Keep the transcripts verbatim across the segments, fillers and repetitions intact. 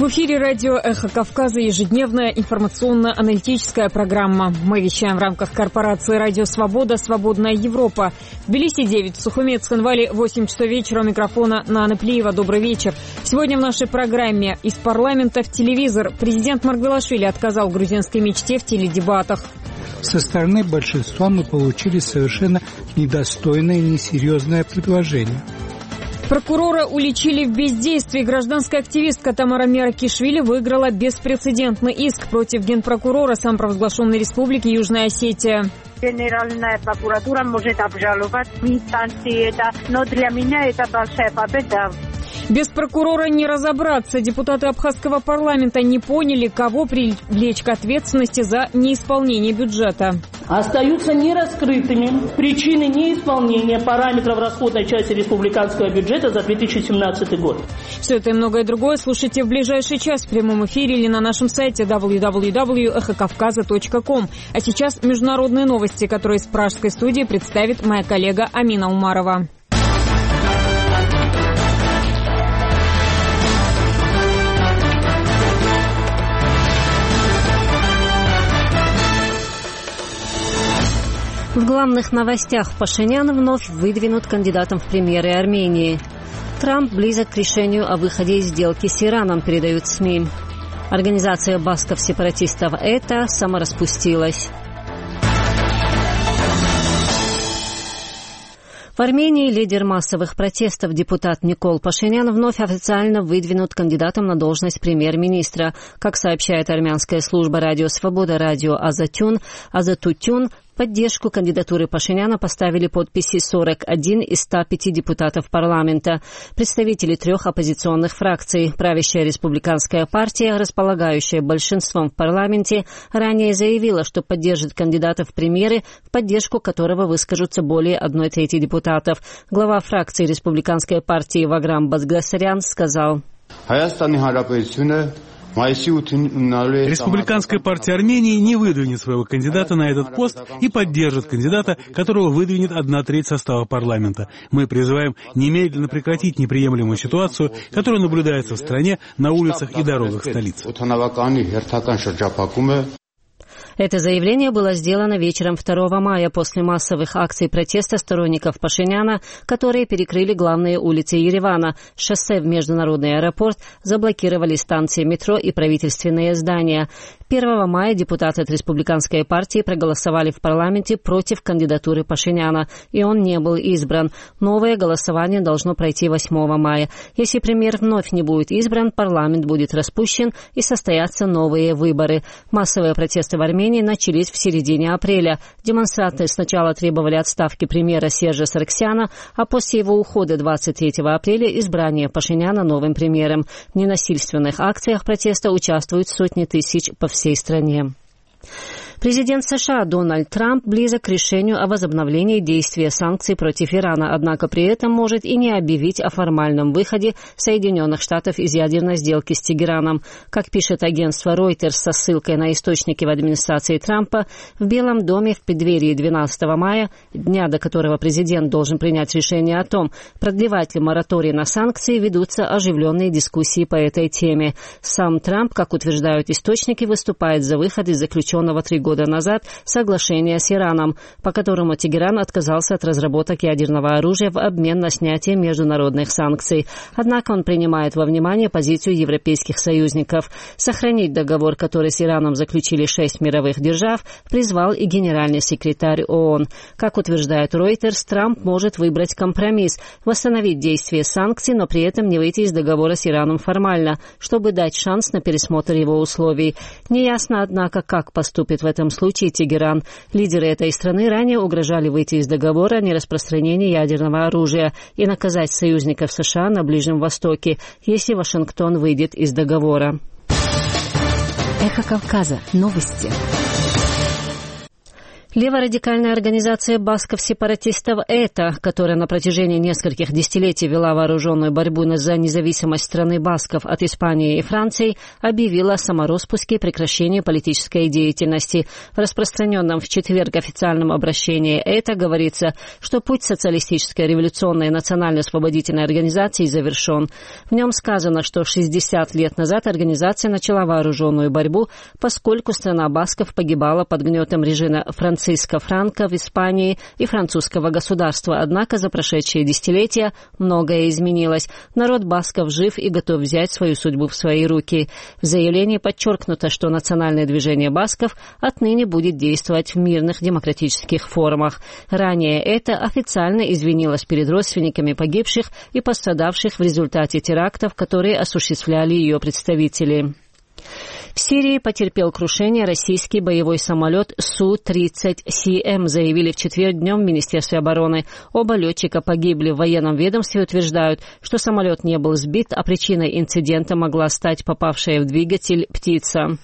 В эфире радио «Эхо Кавказа» ежедневная информационно-аналитическая программа. Мы вещаем в рамках корпорации «Радио Свобода. Свободная Европа». В Тбилиси девять, в Сухуме, Цхинвале восемь часов вечера. У микрофона Нана Плиева. Добрый вечер. Сегодня в нашей программе «Из парламента в телевизор». Президент Маргвелашвили отказал грузинской мечте в теледебатах. Со стороны большинства мы получили совершенно недостойное и несерьезное предложение. Прокурора уличили в бездействии. Гражданская активистка Тамара Меракишвили выиграла беспрецедентный иск против генпрокурора самопровозглашенной республики Южная Осетия. Генеральная прокуратура может обжаловать в инстанции это, но для меня это большая победа. Без прокурора не разобраться. Депутаты Абхазского парламента не поняли, кого привлечь к ответственности за неисполнение бюджета. Остаются нераскрытыми причины неисполнения параметров расходной части республиканского бюджета за две тысячи семнадцатый год. Все это и многое другое слушайте в ближайший час в прямом эфире или на нашем сайте дабл ю дабл ю дабл ю точка эхо кавказа точка ком. А сейчас международные новости, которые из пражской студии представит моя коллега Амина Умарова. В главных новостях Пашинян вновь выдвинут кандидатом в премьеры Армении. Трамп близок к решению о выходе из сделки с Ираном, передают СМИ. Организация басков-сепаратистов ЭТА самораспустилась. В Армении лидер массовых протестов депутат Никол Пашинян вновь официально выдвинут кандидатом на должность премьер-министра. Как сообщает армянская служба «Радио Свобода», радио Азатюн, Азатутюн, поддержку кандидатуры Пашиняна поставили подписи сорок один из ста пяти депутатов парламента. Представители трех оппозиционных фракций, правящая республиканская партия, располагающая большинством в парламенте, ранее заявила, что поддержит кандидата в премьеры, в поддержку которого выскажутся более одной трети депутатов. Глава фракции республиканской партии Ваграм Базгасарян сказал: Республиканская партия Армении не выдвинет своего кандидата на этот пост и поддержит кандидата, которого выдвинет одна треть состава парламента. Мы призываем немедленно прекратить неприемлемую ситуацию, которая наблюдается в стране на улицах и дорогах столицы. Это заявление было сделано вечером второго мая после массовых акций протеста сторонников Пашиняна, которые перекрыли главные улицы Еревана, шоссе в международный аэропорт, заблокировали станции метро и правительственные здания. первого мая депутаты от республиканской партии проголосовали в парламенте против кандидатуры Пашиняна, и он не был избран. Новое голосование должно пройти восьмого мая. Если премьер вновь не будет избран, парламент будет распущен и состоятся новые выборы. Массовые протесты в Армении начались в середине апреля. Демонстранты сначала требовали отставки премьера Сержа Сарксяна, а после его ухода двадцать третьего апреля избрания Пашиняна новым премьером. В ненасильственных акциях протеста участвуют сотни тысяч по всей стране. Президент США Дональд Трамп близок к решению о возобновлении действия санкций против Ирана, однако при этом может и не объявить о формальном выходе Соединенных Штатов из ядерной сделки с Тегераном. Как пишет агентство Reuters со ссылкой на источники в администрации Трампа, в Белом доме в преддверии двенадцатого мая, дня до которого президент должен принять решение о том, продлевать ли мораторий на санкции, ведутся оживленные дискуссии по этой теме. Сам Трамп, как утверждают источники, выступает за выход из заключенного три года назад соглашение с Ираном, по которому Тегеран отказался от разработок ядерного оружия в обмен на снятие международных санкций. Однако он принимает во внимание позицию европейских союзников. Сохранить договор, который с Ираном заключили шесть мировых держав, призвал и генеральный секретарь ООН. Как утверждает Reuters, Трамп может выбрать компромисс, восстановить действие санкций, но при этом не выйти из договора с Ираном формально, чтобы дать шанс на пересмотр его условий. Неясно, однако, как поступит в этом случае Тегеран. Лидеры этой страны ранее угрожали выйти из договора о нераспространении ядерного оружия и наказать союзников США на Ближнем Востоке, если Вашингтон выйдет из договора. Эхо Кавказа. Новости. Леворадикальная организация басков-сепаратистов «ЭТА», которая на протяжении нескольких десятилетий вела вооруженную борьбу за независимость страны басков от Испании и Франции, объявила о самороспуске и прекращении политической деятельности. В распространенном в четверг официальном обращении «ЭТА» говорится, что путь социалистической революционной национально-освободительной организации завершен. В нем сказано, что шестьдесят лет назад организация начала вооруженную борьбу, поскольку страна басков погибала под гнетом режима Франции. Франциско Франко в Испании и французского государства. Однако за прошедшие десятилетия многое изменилось. Народ басков жив и готов взять свою судьбу в свои руки. В заявлении подчеркнуто, что национальное движение басков отныне будет действовать в мирных демократических формах. Ранее это официально извинилось перед родственниками погибших и пострадавших в результате терактов, которые осуществляли ее представители. В Сирии потерпел крушение российский боевой самолет Су тридцать Си Эм, заявили в четверг днем в Министерстве обороны. Оба летчика погибли. В военном ведомстве утверждают, что самолет не был сбит, а причиной инцидента могла стать попавшая в двигатель птица.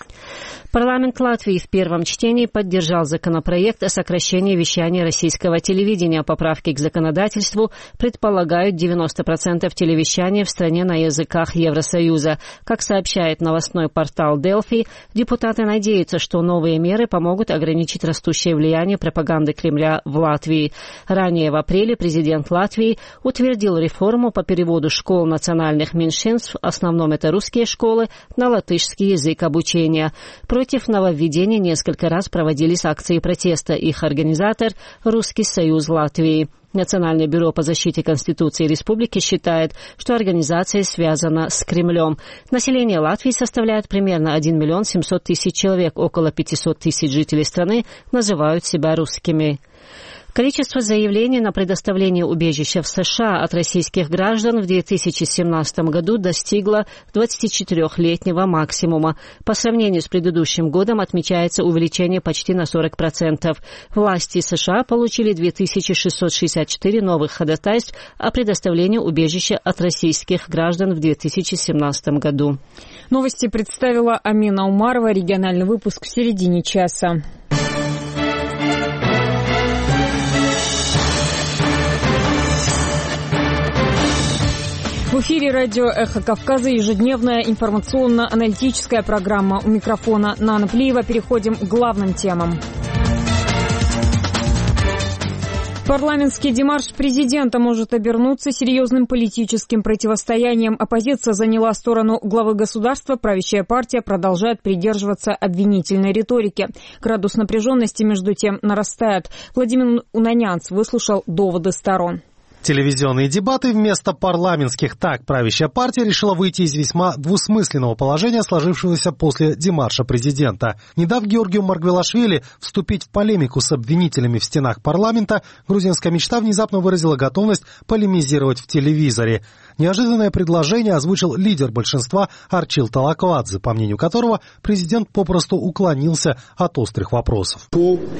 Парламент Латвии в первом чтении поддержал законопроект о сокращении вещания российского телевидения. Поправки к законодательству предполагают девяносто процентов телевещания в стране на языках Евросоюза. Как сообщает новостной портал Делфи, депутаты надеются, что новые меры помогут ограничить растущее влияние пропаганды Кремля в Латвии. Ранее в апреле президент Латвии утвердил реформу по переводу школ национальных меньшинств, в основном это русские школы, на латышский язык обучения. Против нововведения несколько раз проводились акции протеста. Их организатор – Русский союз Латвии. Национальное бюро по защите Конституции Республики считает, что организация связана с Кремлем. Население Латвии составляет примерно один миллион семьсот тысяч человек. Около пятьсот тысяч жителей страны называют себя русскими. Количество заявлений на предоставление убежища в США от российских граждан в две тысячи семнадцатом году достигло двадцатичетырёхлетнего максимума. По сравнению с предыдущим годом отмечается увеличение почти на сорок процентов. Власти США получили две тысячи шестьсот шестьдесят четыре новых ходатайств о предоставлении убежища от российских граждан в две тысячи семнадцатом году. Новости представила Амина Умарова. Региональный выпуск в середине часа. В эфире радио «Эхо Кавказа» ежедневная информационно-аналитическая программа. У микрофона Нана Плиева. Переходим к главным темам. Парламентский демарш президента может обернуться серьезным политическим противостоянием. Оппозиция заняла сторону главы государства. Правящая партия продолжает придерживаться обвинительной риторики. Градус напряженности, между тем, нарастает. Владимир Унанянц выслушал доводы сторон. Телевизионные дебаты вместо парламентских. Так, правящая партия решила выйти из весьма двусмысленного положения, сложившегося после демарша президента. Не дав Георгию Маргвелашвили вступить в полемику с обвинителями в стенах парламента, грузинская мечта внезапно выразила готовность полемизировать в телевизоре. Неожиданное предложение озвучил лидер большинства Арчил Талаквадзе, по мнению которого президент попросту уклонился от острых вопросов.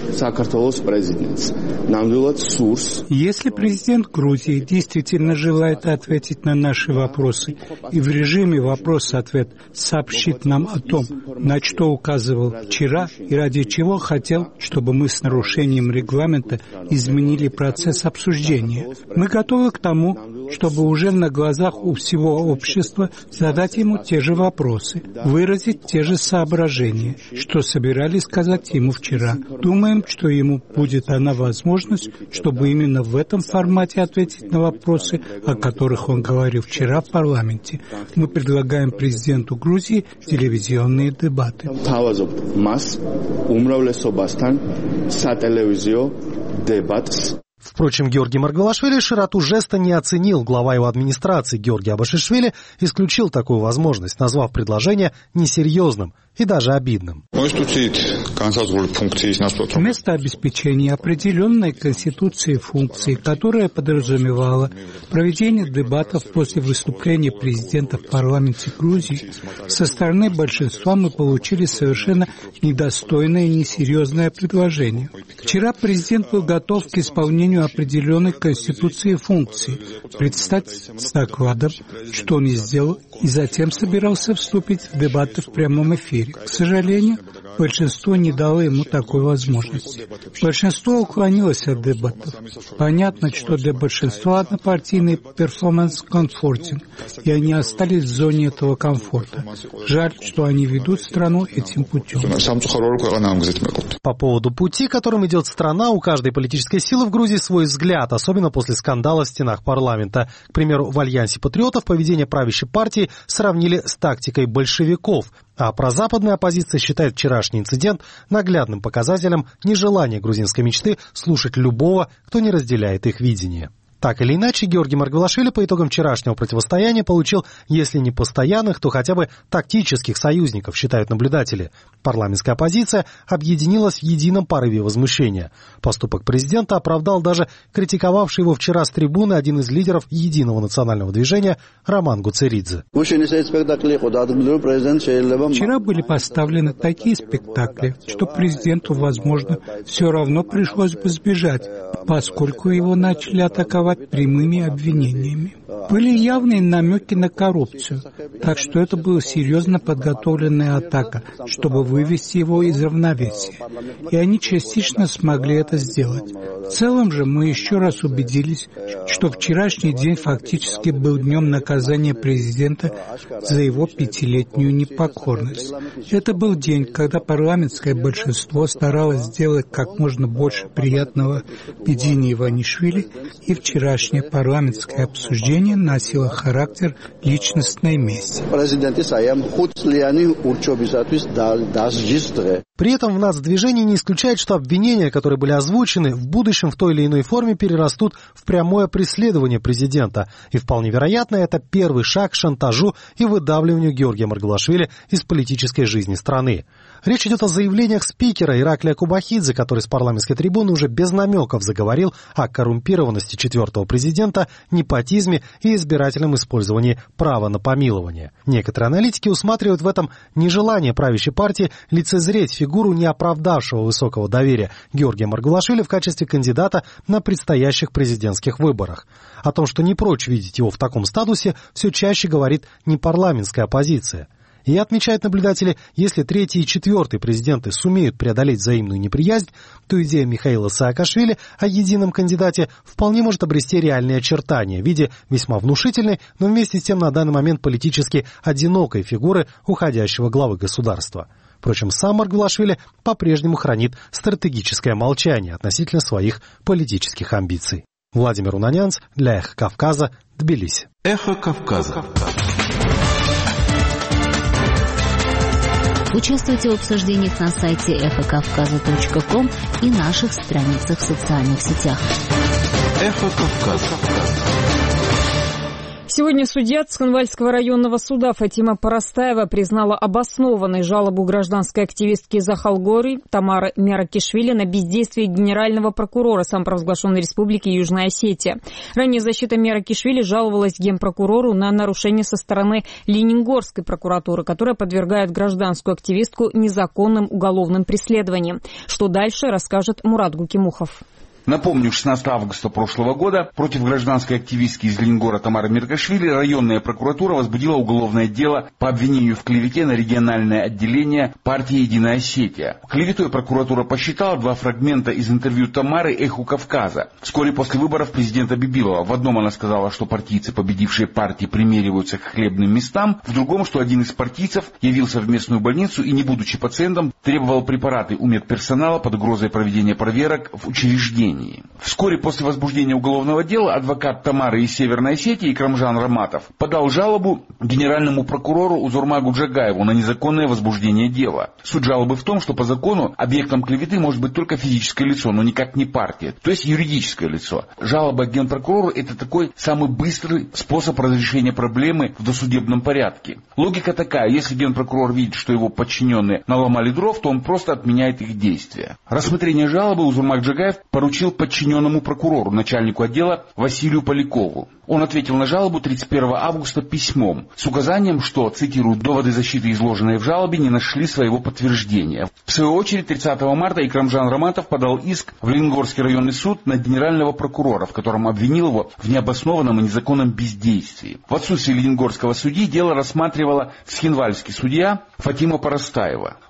Если президент Грузии действительно желает ответить на наши вопросы и в режиме вопрос-ответ сообщит нам о том, на что указывал вчера и ради чего хотел, чтобы мы с нарушением регламента изменили процесс обсуждения, мы готовы к тому, чтобы уже на глазах у всего общества задать ему те же вопросы, выразить те же соображения, что собирались сказать ему вчера. Думаем, что ему будет дана возможность, чтобы именно в этом формате ответить на вопросы, о которых он говорил вчера в парламенте. Мы предлагаем президенту Грузии телевизионные дебаты. Впрочем, Георгий Маргвелашвили широту жеста не оценил. Глава его администрации Георгий Абашишвили исключил такую возможность, назвав предложение несерьезным и даже обидным. Вместо обеспечения определенной Конституцией функции, которая подразумевала проведение дебатов после выступления президента в парламенте Грузии, со стороны большинства мы получили совершенно недостойное и несерьезное предложение. Вчера президент был готов к исполнению определенной Конституцией функции, предстать с докладом, что он и сделал, и затем собирался вступить в дебаты в прямом эфире. К сожалению, большинство не дало ему такой возможности. Большинство уклонилось от дебатов. Понятно, что для большинства однопартийный перформанс-комфортен, и они остались в зоне этого комфорта. Жаль, что они ведут страну этим путем. По поводу пути, которым идет страна, у каждой политической силы в Грузии свой взгляд, особенно после скандала в стенах парламента. К примеру, в Альянсе патриотов поведение правящей партии сравнили с тактикой большевиков, а прозападная оппозиция считает вчерашний инцидент наглядным показателем нежелания грузинской мечты слушать любого, кто не разделяет их видение. Так или иначе, Георгий Маргвелашвили по итогам вчерашнего противостояния получил, если не постоянных, то хотя бы тактических союзников, считают наблюдатели. Парламентская оппозиция объединилась в едином порыве возмущения. Поступок президента оправдал даже критиковавший его вчера с трибуны один из лидеров Единого национального движения Роман Гуцеридзе. Вчера были поставлены такие спектакли, что президенту, возможно, все равно пришлось бы сбежать, поскольку его начали атаковать прямыми обвинениями. Были явные намеки на коррупцию, так что это была серьезно подготовленная атака, чтобы вывести его из равновесия. И они частично смогли это сделать. В целом же мы еще раз убедились, что вчерашний день фактически был днем наказания президента за его пятилетнюю непокорность. Это был день, когда парламентское большинство старалось сделать как можно больше приятного Бидине Иванишвили, и вчерашнее парламентское обсуждение носило характер личностной мести. При этом в нацдвижении не исключает, что обвинения, которые были озвучены, в будущем в той или иной форме перерастут в прямое преследование президента. И вполне вероятно, это первый шаг к шантажу и выдавливанию Георгия Маргвелашвили из политической жизни страны. Речь идет о заявлениях спикера Ираклия Кубахидзе, который с парламентской трибуны уже без намеков заговорил о коррумпированности четвертого президента, непотизме и избирательном использовании права на помилование. Некоторые аналитики усматривают в этом нежелание правящей партии лицезреть фигуру не оправдавшего высокого доверия Георгия Маргвелашвили в качестве кандидата на предстоящих президентских выборах. О том, что не прочь видеть его в таком статусе, все чаще говорит не парламентская оппозиция. И отмечают наблюдатели, если третий и четвертый президенты сумеют преодолеть взаимную неприязнь, то идея Михаила Саакашвили о едином кандидате вполне может обрести реальные очертания в виде весьма внушительной, но вместе с тем на данный момент политически одинокой фигуры уходящего главы государства. Впрочем, сам Маргвелашвили по-прежнему хранит стратегическое молчание относительно своих политических амбиций. Владимир Унанянц для «Эхо Кавказа», Тбилиси. «Эхо Кавказа». Участвуйте в обсуждениях на сайте эхо кавказа точка ком и наших страницах в социальных сетях. «Эхо Кавказа». Сегодня судья Цхинвальского районного суда Фатима Парастаева признала обоснованной жалобу гражданской активистки Захалгоры Тамары Меракишвили на бездействие генерального прокурора самопровозглашенной республики Южная Осетия. Ранее защита Меракишвили жаловалась генпрокурору на нарушение со стороны Ленингорской прокуратуры, которая подвергает гражданскую активистку незаконным уголовным преследованиям. Что дальше, расскажет Мурат Гукимухов. Напомню, шестнадцатого августа прошлого года против гражданской активистки из Ленингора Тамары Меракишвили районная прокуратура возбудила уголовное дело по обвинению в клевете на региональное отделение партии «Единая Осетия». Клеветой прокуратура посчитала два фрагмента из интервью Тамары «Эху Кавказа». Вскоре после выборов президента Бибилова. В одном она сказала, что партийцы, победившие партии, примериваются к хлебным местам, в другом, что один из партийцев явился в местную больницу и, не будучи пациентом, требовал препараты у медперсонала под угрозой проведения проверок в учреждении. Вскоре после возбуждения уголовного дела адвокат Тамары из Северной Осетии Икрамжан Раматов подал жалобу генеральному прокурору Узурмагу Джагаеву на незаконное возбуждение дела. Суть жалобы в том, что по закону объектом клеветы может быть только физическое лицо, но никак не партия, то есть юридическое лицо. Жалоба к генпрокурору – это такой самый быстрый способ разрешения проблемы в досудебном порядке. Логика такая: если генпрокурор видит, что его подчиненные наломали дров, то он просто отменяет их действия. Рассмотрение жалобы Узурмаг Джагаев поручил подчиненному прокурору, начальнику отдела Василию Полякову. Он ответил на жалобу тридцать первого августа письмом с указанием, что, цитирую, «доводы защиты, изложенные в жалобе, не нашли своего подтверждения». В свою очередь, тридцатого марта Икрамжан Раматов подал иск в Ленгорский районный суд на генерального прокурора, в котором обвинил его в необоснованном и незаконном бездействии. В отсутствие ленингорского судьи дело рассматривала цхинвальский судья Фатима Парастаева.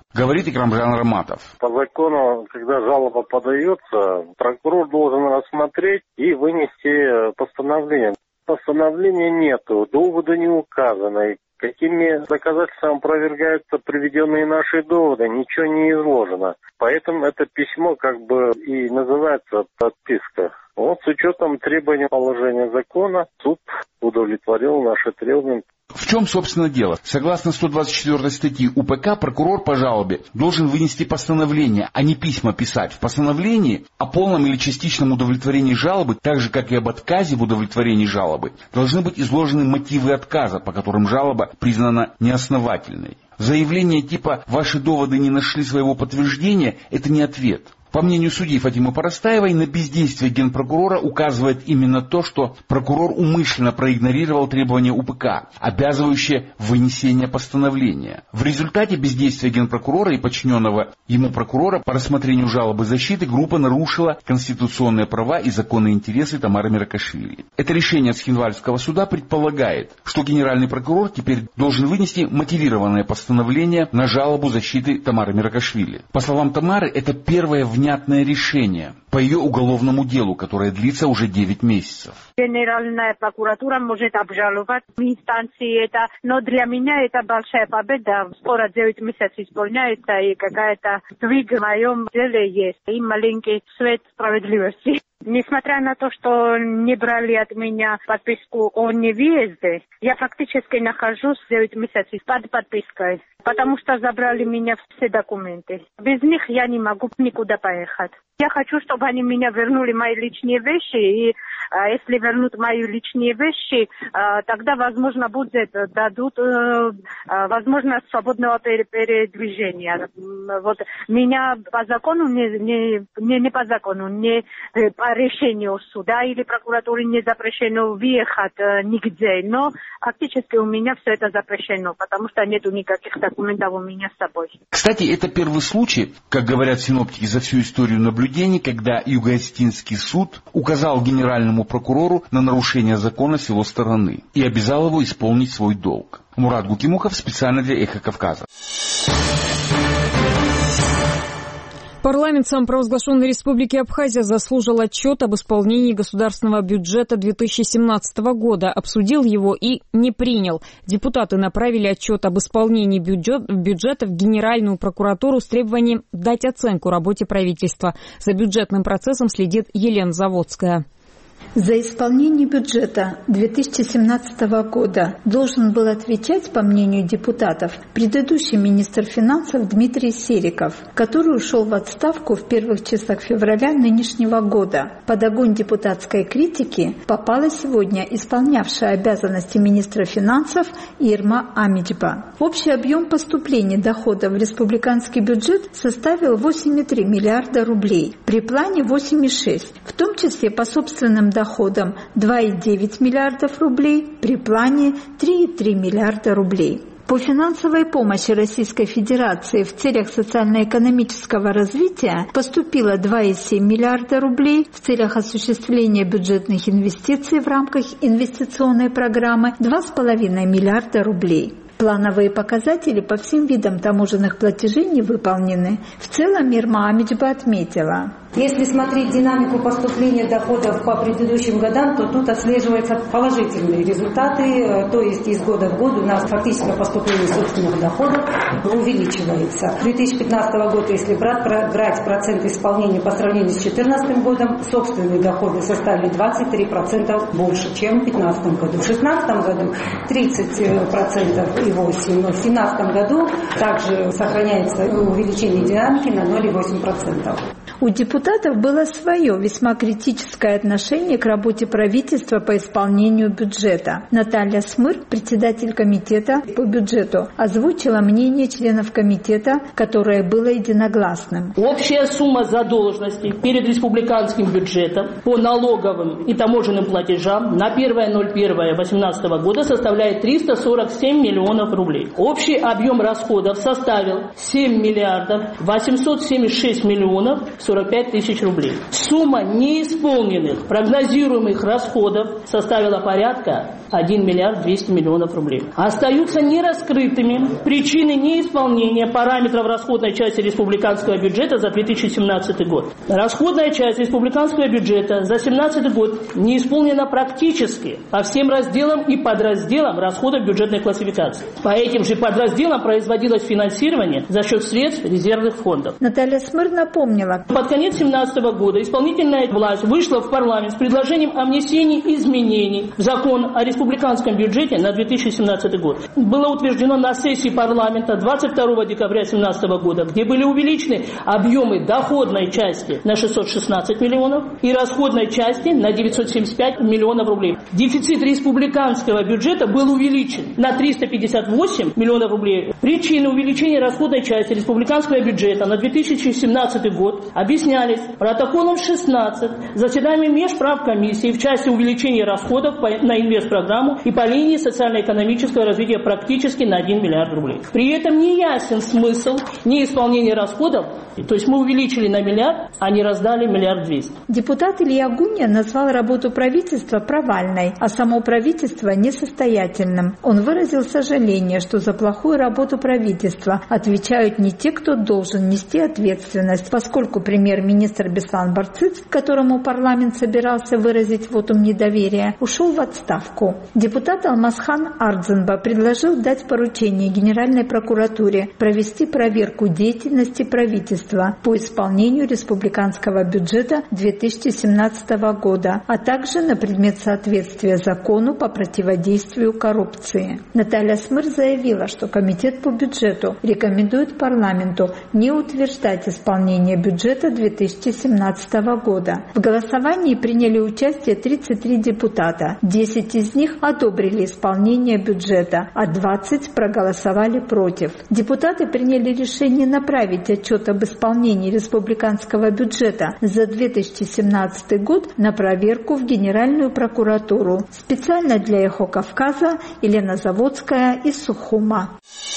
говорит Икрамжан Раматов. По закону, когда жалоба подается, прокурор должен рассмотреть и вынести постановление. Постановления нету, доводы не указаны. Какими доказательствами опровергаются приведенные наши доводы, ничего не изложено. Поэтому это письмо как бы и называется подписка. Вот с учетом требований положения закона суд удовлетворил наши требования. В чем, собственно, дело? Согласно сто двадцать четвёртой статьи УПК, прокурор по жалобе должен вынести постановление, а не письма писать. В постановлении о полном или частичном удовлетворении жалобы, так же, как и об отказе в удовлетворении жалобы, должны быть изложены мотивы отказа, по которым жалоба признана неосновательной. Заявление типа «ваши доводы не нашли своего подтверждения» – это не ответ. По мнению судьи Фатимы Парастаевой, на бездействие генпрокурора указывает именно то, что прокурор умышленно проигнорировал требования УПК, обязывающие вынесение постановления. В результате бездействия генпрокурора и подчиненного ему прокурора по рассмотрению жалобы защиты группа нарушила конституционные права и законные интересы Тамары Миракашвили. Это решение Цхинвальского суда предполагает, что генеральный прокурор теперь должен вынести мотивированное постановление на жалобу защиты Тамары Миракашвили. По словам Тамары, это первое в внятное решение по ее уголовному делу, которое длится уже девять месяцев. Генеральная прокуратура может обжаловать в инстанции это, но для меня это большая победа. Скоро девять месяцев исполняется, и какая-то сдвиг в моем деле есть, и маленький свет справедливости. Несмотря на то, что не брали от меня подписку о невъезде, я фактически нахожусь девять месяцев под подпиской, потому что забрали меня все документы. Без них я не могу никуда поехать. Я хочу, чтобы они меня вернули мои личные вещи, и а, если вернут мои личные вещи, а, тогда, возможно, будет, дадут а, возможность свободного передвижения. Вот меня по закону, не, не, не, не по закону, не по решению суда или прокуратуры не запрещено въехать а, нигде, но фактически у меня все это запрещено, потому что нету никаких документов у меня с собой. Кстати, это первый случай, как говорят синоптики, за всю историю наблюдений, когда Юго-Осетинский суд указал генеральному прокурору на нарушение закона с его стороны и обязал его исполнить свой долг. Мурат Гукимухов специально для Эхо Кавказа. Парламент самопровозглашенной Республики Абхазия заслушал отчет об исполнении государственного бюджета две тысячи семнадцатого года, обсудил его и не принял. Депутаты направили отчет об исполнении бюджет, бюджета в Генеральную прокуратуру с требованием дать оценку работе правительства. За бюджетным процессом следит Елена Заводская. За исполнение бюджета две тысячи семнадцатого года должен был отвечать, по мнению депутатов, предыдущий министр финансов Дмитрий Сериков, который ушел в отставку в первых числах февраля нынешнего года. Под огонь депутатской критики попала сегодня исполнявшая обязанности министра финансов Ирма Амичба. Общий объем поступлений доходов в республиканский бюджет составил восемь целых три миллиарда рублей, при плане восемь целых шесть, в том числе по собственным доходам два целых девять миллиардов рублей, при плане три целых три миллиарда рублей. По финансовой помощи Российской Федерации в целях социально-экономического развития поступило два целых семь миллиарда рублей, в целях осуществления бюджетных инвестиций в рамках инвестиционной программы два целых пять миллиарда рублей. Плановые показатели по всем видам таможенных платежей не выполнены. В целом Ирма Амичба отметила: если смотреть динамику поступления доходов по предыдущим годам, то тут отслеживаются положительные результаты, то есть из года в год у нас фактическое поступление собственных доходов увеличивается. две тысячи пятнадцатого года, если брать, брать процент исполнения по сравнению с две тысячи четырнадцатым годом, собственные доходы составили двадцать три процента больше, чем в две тысячи пятнадцатом году. В две тысячи шестнадцатом году тридцать процентов и восемь процентов, но в две тысячи семнадцатом году также сохраняется увеличение динамики на ноль целых восемь десятых процента. У депутатов было свое весьма критическое отношение к работе правительства по исполнению бюджета. Наталья Смыр, председатель комитета по бюджету, озвучила мнение членов комитета, которое было единогласным. Общая сумма задолженности перед республиканским бюджетом по налоговым и таможенным платежам на первое ноль первое две тысячи восемнадцатого года составляет триста сорок семь миллионов рублей. Общий объем расходов составил семь миллиардов восемьсот семьдесят шесть миллионов сорок пять тысяч рублей. Сумма неисполненных прогнозируемых расходов составила порядка один миллиард двести миллионов рублей. Остаются нераскрытыми причины неисполнения параметров расходной части республиканского бюджета за две тысячи семнадцатый год. Расходная часть республиканского бюджета за две тысячи семнадцатый год не исполнена практически по всем разделам и подразделам расходов бюджетной классификации. По этим же подразделам производилось финансирование за счет средств резервных фондов. Наталья Смыр напомнила. Под конец две тысячи семнадцатого года исполнительная власть вышла в парламент с предложением о внесении изменений в закон о республиканском бюджете на две тысячи семнадцатый год. Было утверждено на сессии парламента двадцать второго декабря две тысячи семнадцатого года, где были увеличены объемы доходной части на шестьсот шестнадцать миллионов и расходной части на девятьсот семьдесят пять миллионов рублей. Дефицит республиканского бюджета был увеличен на триста пятьдесят восемь миллионов рублей. Причины увеличения расходной части республиканского бюджета на две тысячи семнадцатый год объяснялись протоколом шестнадцать заседанием межправкомиссии в части увеличения расходов на инвестпрограмму и по линии социально-экономического развития практически на один миллиард рублей. При этом не ясен смысл неисполнения расходов, то есть мы увеличили на миллиард, а не раздали миллиард двести. Депутат Илья Гунья назвал работу правительства провальной, а само правительство несостоятельным. Он выразил сожаление, что за плохую работу правительства отвечают не те, кто должен нести ответственность, поскольку премьер-министр Беслан Барцыц, которому парламент собирался выразить вотум недоверия, ушел в отставку. Депутат Алмазхан Ардзинба предложил дать поручение Генеральной прокуратуре провести проверку деятельности правительства по исполнению республиканского бюджета две тысячи семнадцатого года, а также на предмет соответствия закону по противодействию коррупции. Наталья Смыр заявила, что Комитет по бюджету рекомендует парламенту не утверждать исполнение бюджета две тысячи семнадцатого года. В голосовании приняли участие тридцать три депутата. десять из них одобрили исполнение бюджета, а двадцать проголосовали против. Депутаты приняли решение направить отчет об исполнении республиканского бюджета за две тысячи семнадцатый год на проверку в Генеральную прокуратуру. Специально для «Эхо Кавказа» Елена Заводская из Сухума.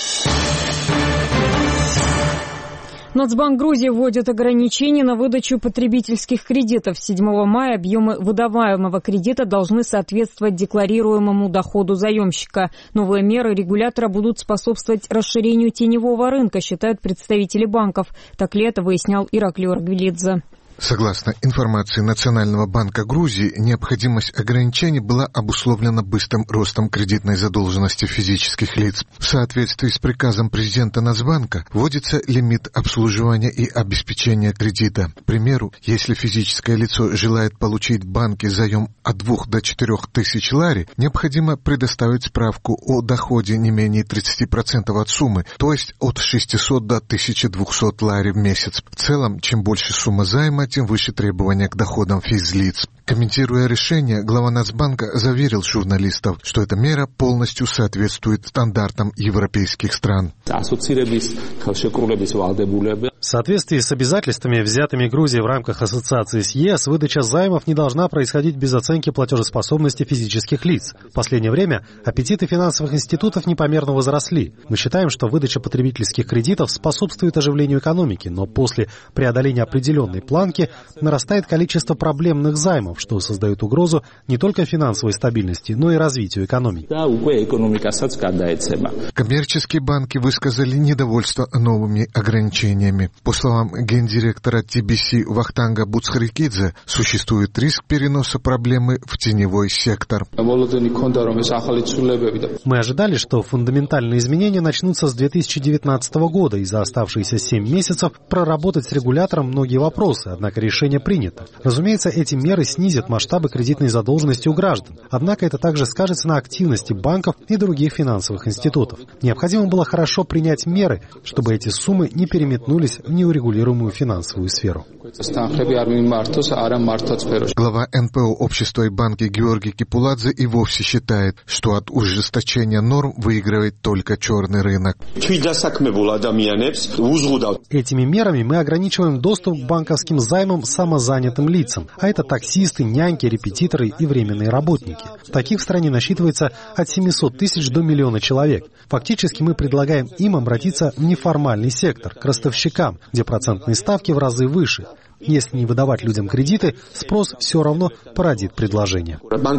Нацбанк Грузии вводит ограничения на выдачу потребительских кредитов. С седьмого мая объемы выдаваемого кредита должны соответствовать декларируемому доходу заемщика. Новые меры регулятора будут способствовать расширению теневого рынка, считают представители банков. Так ли это выяснял Ираклий Оргвелидзе. Согласно информации Национального банка Грузии, необходимость ограничений была обусловлена быстрым ростом кредитной задолженности физических лиц. В соответствии с приказом президента Нацбанка вводится лимит обслуживания и обеспечения кредита. К примеру, если физическое лицо желает получить в банке заем от двух до четырех тысяч лари, необходимо предоставить справку о доходе не менее тридцати процентов от суммы, то есть от шестисот до тысячи двухсот лари в месяц. В целом, чем больше сумма займа, тем выше требования к доходам физлиц. Комментируя решение, глава Нацбанка заверил журналистов, что эта мера полностью соответствует стандартам европейских стран. В соответствии с обязательствами, взятыми Грузией в рамках ассоциации с ЕС, выдача займов не должна происходить без оценки платежеспособности физических лиц. В последнее время аппетиты финансовых институтов непомерно возросли. Мы считаем, что выдача потребительских кредитов способствует оживлению экономики, но после преодоления определенной планки нарастает количество проблемных займов, что создает угрозу не только финансовой стабильности, но и развитию экономики. Коммерческие банки высказали недовольство новыми ограничениями. По словам гендиректора ти би си Вахтанга Буцхарикидзе, существует риск переноса проблемы в теневой сектор. Мы ожидали, что фундаментальные изменения начнутся с две тысячи девятнадцатого года, и за оставшиеся семь месяцев проработать с регулятором многие вопросы, однако решение принято. Разумеется, эти меры снизят масштабы кредитной задолженности у граждан, однако это также скажется на активности банков и других финансовых институтов. Необходимо было хорошо принять меры, чтобы эти суммы не переметнулись в неурегулируемую финансовую сферу. Глава эн пэ о общества и банки Георгий Кипуладзе и вовсе считает, что от ужесточения норм выигрывает только черный рынок. Этими мерами мы ограничиваем доступ к банковским займам самозанятым лицам, а это таксисты, няньки, репетиторы и временные работники. Таких в стране насчитывается от семисот тысяч до миллиона человек. Фактически мы предлагаем им обратиться в неформальный сектор, к ростовщикам, где процентные ставки в разы выше. Если не выдавать людям кредиты, спрос все равно породит предложение.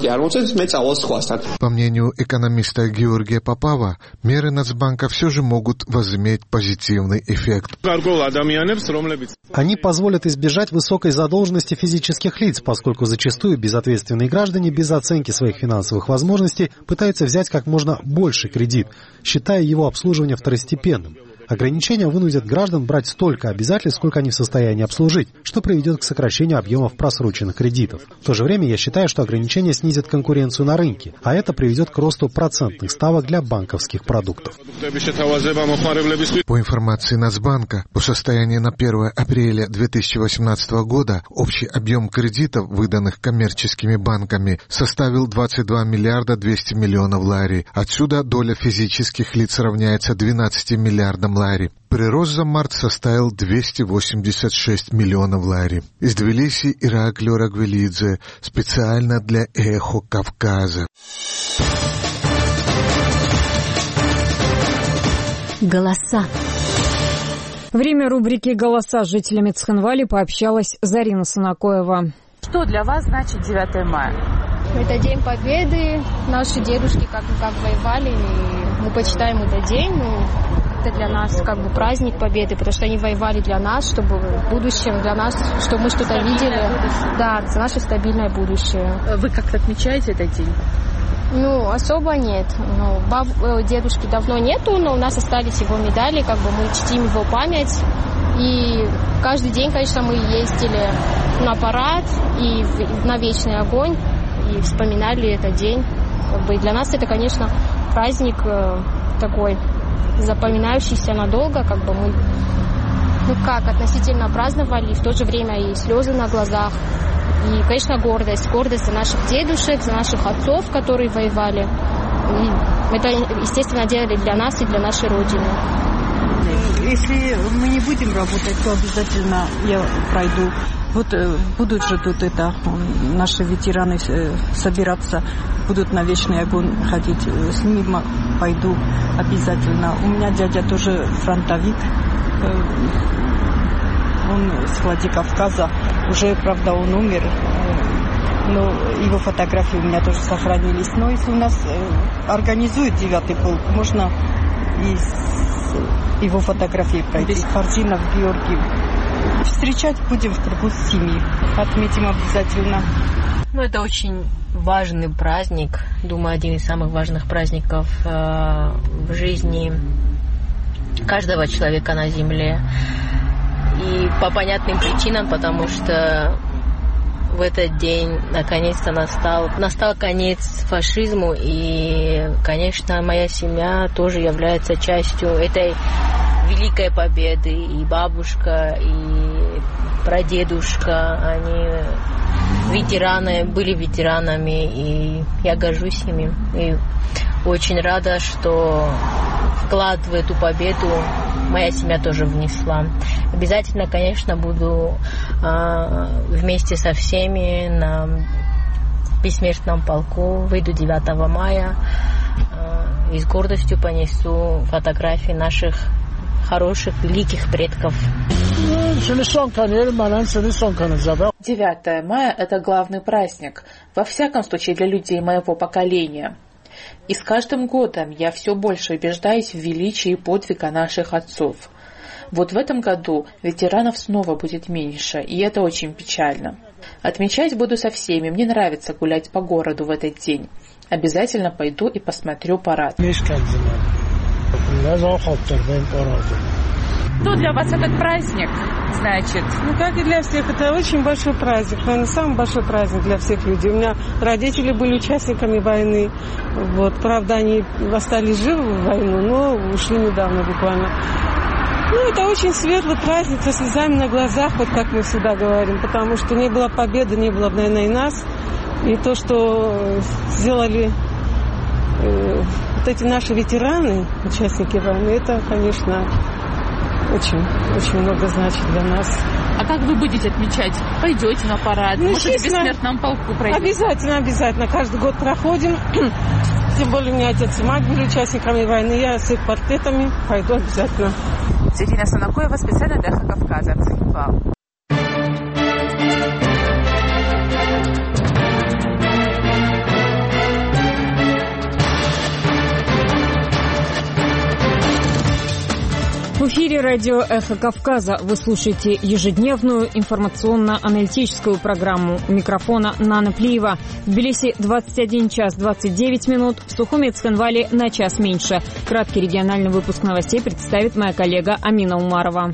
По мнению экономиста Георгия Попова, меры Нацбанка все же могут возыметь позитивный эффект. Они позволят избежать высокой задолженности физических лиц, поскольку зачастую безответственные граждане без оценки своих финансовых возможностей пытаются взять как можно больше кредит, считая его обслуживание второстепенным. Ограничения вынудят граждан брать столько обязательств, сколько они в состоянии обслужить, что приведет к сокращению объемов просроченных кредитов. В то же время я считаю, что ограничения снизят конкуренцию на рынке, а это приведет к росту процентных ставок для банковских продуктов. По информации Нацбанка, по состоянию на первое апреля две тысячи восемнадцатого года общий объем кредитов, выданных коммерческими банками, составил двадцать два миллиарда двести миллионов лари. Отсюда доля физических лиц равняется двенадцати миллиардам лари. Прирост за март составил двести восемьдесят шесть миллионов лари. Из Тбилиси Ираклий Рагвелидзе специально для «Эхо Кавказа». Голоса. Время рубрики «Голоса» с жителями Цхинвали пообщалась Зарина Санакоева. Что для вас значит девятое мая? Это День Победы. Наши дедушки как, как воевали, и мы почитаем этот день. Ну, это для нас как бы праздник Победы, потому что они воевали для нас, чтобы в будущем для нас, чтобы мы что-то видели. Будущее. Да, за наше стабильное будущее. Вы как-то отмечаете этот день? Ну, особо нет. Ну, баб, дедушки давно нету, но у нас остались его медали, как бы мы чтим его память. И каждый день, конечно, мы ездили на парад и в, на Вечный огонь, и вспоминали этот день. Как бы, и для нас это, конечно, праздник э, такой запоминающийся надолго, как бы мы, ну как, относительно праздновали, и в то же время и слезы на глазах. И, конечно, гордость. Гордость за наших дедушек, за наших отцов, которые воевали. И это, естественно, делали для нас и для нашей Родины. Если мы не будем работать, то обязательно я пройду. Вот будут же тут это, наши ветераны собираться, будут на Вечный огонь ходить. С ними пойду обязательно. У меня дядя тоже фронтовик. Он с Владикавказа. Уже, правда, он умер. Но его фотографии у меня тоже сохранились. Но если у нас организуют девятый полк, можно и с его фотографией пройти. Фарзинов Георгий. Встречать будем в кругу семьи. Отметим обязательно. Ну, это очень важный праздник. Думаю, один из самых важных праздников э, в жизни каждого человека на земле. И по понятным причинам, потому что в этот день наконец-то настал, настал конец фашизму. И, конечно, моя семья тоже является частью этой великой победы. И бабушка, и прадедушка, они ветераны, были ветеранами, и я горжусь ими. И очень рада, что вклад в эту победу моя семья тоже внесла. Обязательно, конечно, буду э, вместе со всеми на бессмертном полку. Выйду девятого мая э, и с гордостью понесу фотографии наших хороших, великих предков. девятое мая – это главный праздник, во всяком случае для людей моего поколения. И с каждым годом я все больше убеждаюсь в величии подвига наших отцов. Вот в этом году ветеранов снова будет меньше, и это очень печально. Отмечать буду со всеми, мне нравится гулять по городу в этот день. Обязательно пойду и посмотрю парад. Что для вас этот праздник значит? Ну, как и для всех, это очень большой праздник. Наверное, самый большой праздник для всех людей. У меня родители были участниками войны. Вот, правда, они остались живы в войну, но ушли недавно буквально. Ну, это очень светлый праздник, со слезами на глазах, вот как мы всегда говорим. Потому что не было победы, не было, наверное, и нас. И то, что сделали э, вот эти наши ветераны, участники войны, это, конечно, очень, очень много значит для нас. А как вы будете отмечать? Пойдете на парад? Ну, может, в бессмертном полку пройдете? Обязательно, обязательно. Каждый год проходим. Тем более у меня отец и мать были участниками войны. Я с их портретами пойду обязательно. Зарина Санакоева, специально для «Эхо Кавказа». В эфире радио «Эхо Кавказа». Вы слушаете ежедневную информационно-аналитическую программу. У микрофона Нана Плиева. В Тбилиси двадцать один час двадцать девять минут, в Сухуми Цхинвали на час меньше. Краткий региональный выпуск новостей представит моя коллега Амина Умарова.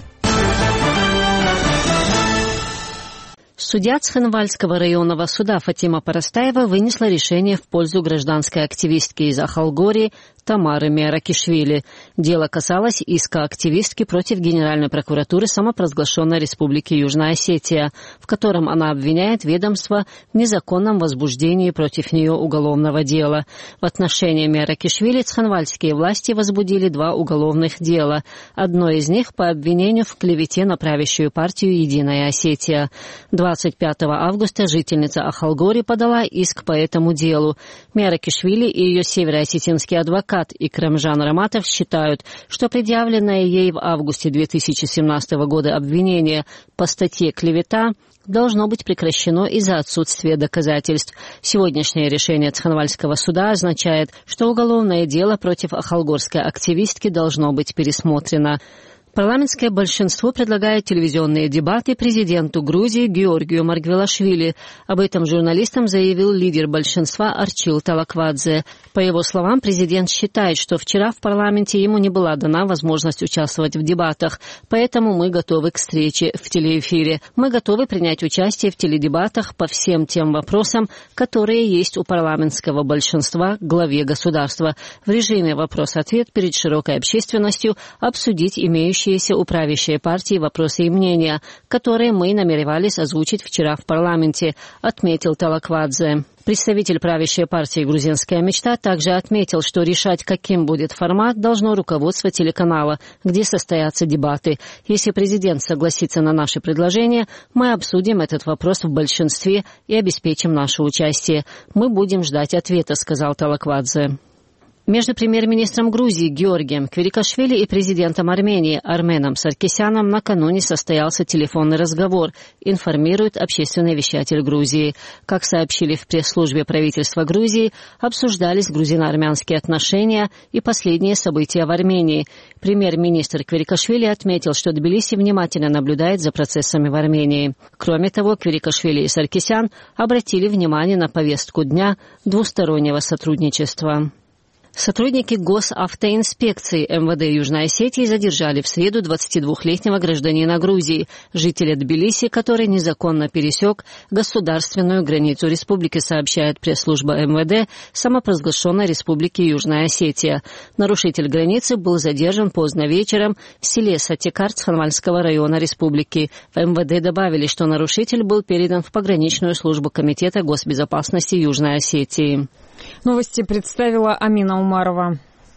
Судья Цхинвальского районного суда Фатима Парастаева вынесла решение в пользу гражданской активистки из Ахалгории Тамары Миаракишвили. Дело касалось иска активистки против Генеральной прокуратуры самопровозглашенной Республики Южная Осетия, в котором она обвиняет ведомство в незаконном возбуждении против нее уголовного дела. В отношении Миаракишвили цхинвальские власти возбудили два уголовных дела. Одно из них по обвинению в клевете на правящую партию «Единая Осетия». двадцать пятого августа жительница Ахалгории подала иск по этому делу. Миаракишвили и ее североосетинский адвокат Икрамжан Раматов считают, что предъявленное ей в августе две тысячи семнадцатого года обвинение по статье «Клевета» должно быть прекращено из-за отсутствия доказательств. Сегодняшнее решение Цхинвальского суда означает, что уголовное дело против ахалгорской активистки должно быть пересмотрено. Парламентское большинство предлагает телевизионные дебаты президенту Грузии Георгию Маргвелашвили. Об этом журналистам заявил лидер большинства Арчил Талаквадзе. По его словам, президент считает, что вчера в парламенте ему не была дана возможность участвовать в дебатах, поэтому мы готовы к встрече в телеэфире. Мы готовы принять участие в теледебатах по всем тем вопросам, которые есть у парламентского большинства к главе государства. В режиме вопрос-ответ перед широкой общественностью обсудить имеющиеся у правящей партии вопросы и мнения, которые мы намеревались озвучить вчера в парламенте, отметил Талаквадзе. Представитель правящей партии «Грузинская мечта» также отметил, что решать, каким будет формат, должно руководство телеканала, где состоятся дебаты. Если президент согласится на наши предложения, мы обсудим этот вопрос в большинстве и обеспечим наше участие. Мы будем ждать ответа, сказал Талаквадзе. Между премьер-министром Грузии Георгием Квирикашвили и президентом Армении Арменом Саркисяном накануне состоялся телефонный разговор, информирует общественный вещатель Грузии. Как сообщили в пресс-службе правительства Грузии, обсуждались грузино-армянские отношения и последние события в Армении. Премьер-министр Квирикашвили отметил, что Тбилиси внимательно наблюдает за процессами в Армении. Кроме того, Квирикашвили и Саркисян обратили внимание на повестку дня двустороннего сотрудничества. Сотрудники госавтоинспекции эм вэ дэ Южной Осетии задержали в среду двадцатидвухлетнего гражданина Грузии, жителя Тбилиси, который незаконно пересек государственную границу республики, сообщает пресс-служба эм вэ дэ самопровозглашенной Республики Южная Осетия. Нарушитель границы был задержан поздно вечером в селе Сатикар Цхинвальского района республики. В эм вэ дэ добавили, что нарушитель был передан в пограничную службу Комитета госбезопасности Южной Осетии. Новости представила Амина Умарова.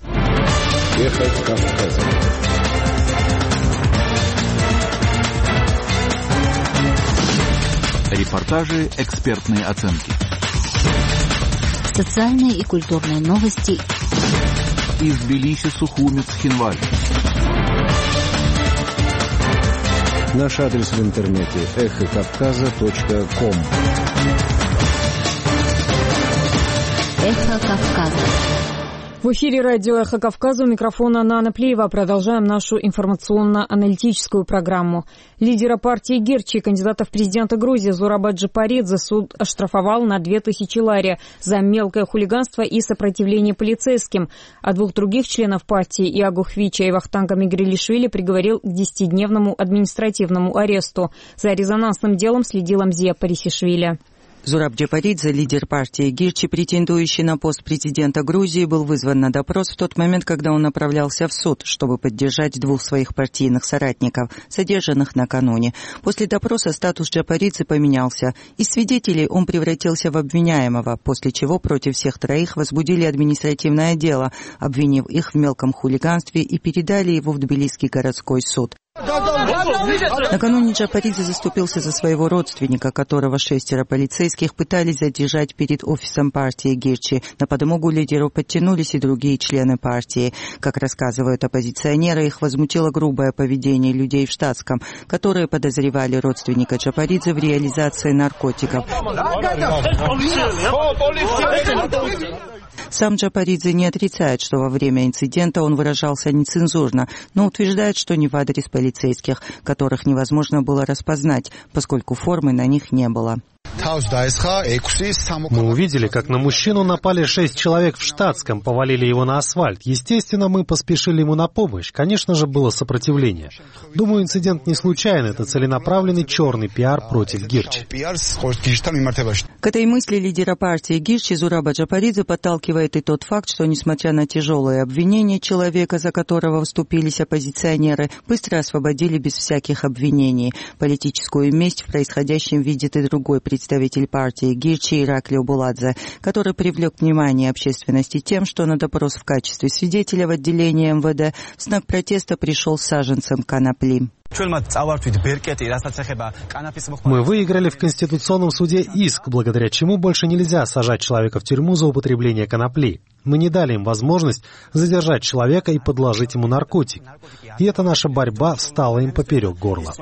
Эхо Кавказа. Репортажи, экспертные оценки. Социальные и культурные новости. Из Тбилиси, Сухуми, Цхинвали. Наш адрес в интернете эхо кавказа точка ком. Эхо Кавказа. В эфире радио «Эхо Кавказа», у микрофона Нана Плиева. Продолжаем нашу информационно-аналитическую программу. Лидера партии Гирчи и кандидата в президенты Грузии Зураба Джапаридзе суд оштрафовал на две тысячи лари за мелкое хулиганство и сопротивление полицейским. А двух других членов партии, Иагу Хвича и Вахтанга Мигрелишвили, приговорил к десятидневному административному аресту. За резонансным делом следила Мзия Парисишвили. Зураб Джапаридзе, лидер партии Гирчи, претендующий на пост президента Грузии, был вызван на допрос в тот момент, когда он направлялся в суд, чтобы поддержать двух своих партийных соратников, задержанных накануне. После допроса статус Джапаридзе поменялся. Из свидетелей он превратился в обвиняемого, после чего против всех троих возбудили административное дело, обвинив их в мелком хулиганстве и передали его в Тбилисский городской суд. Накануне Джапаридзе заступился за своего родственника, которого шестеро полицейских пытались задержать перед офисом партии Гирчи. На подмогу лидеру подтянулись и другие члены партии. Как рассказывают оппозиционеры, их возмутило грубое поведение людей в штатском, которые подозревали родственника Джапаридзе в реализации наркотиков. Сам Джапаридзе не отрицает, что во время инцидента он выражался нецензурно, но утверждает, что не в адрес полицейских, которых невозможно было распознать, поскольку формы на них не было. Мы увидели, как на мужчину напали шесть человек в штатском, повалили его на асфальт. Естественно, мы поспешили ему на помощь. Конечно же, было сопротивление. Думаю, инцидент не случайный. Это целенаправленный черный пиар против Гирчи. К этой мысли лидера партии Гирчи Зураба Джапаридзе подталкивает и тот факт, что, несмотря на тяжелые обвинения человека, за которого вступились оппозиционеры, быстро освободили без всяких обвинений. Политическую месть в происходящем видит и другой представитель представитель партии Гирчи Ираклий Буладзе, который привлек внимание общественности тем, что на допрос в качестве свидетеля в отделении эм вэ дэ в знак протеста пришел с саженцем конопли. Мы выиграли в Конституционном суде иск, благодаря чему больше нельзя сажать человека в тюрьму за употребление конопли. Мы не дали им возможность задержать человека и подложить ему наркотик. И эта наша борьба встала им поперек горла.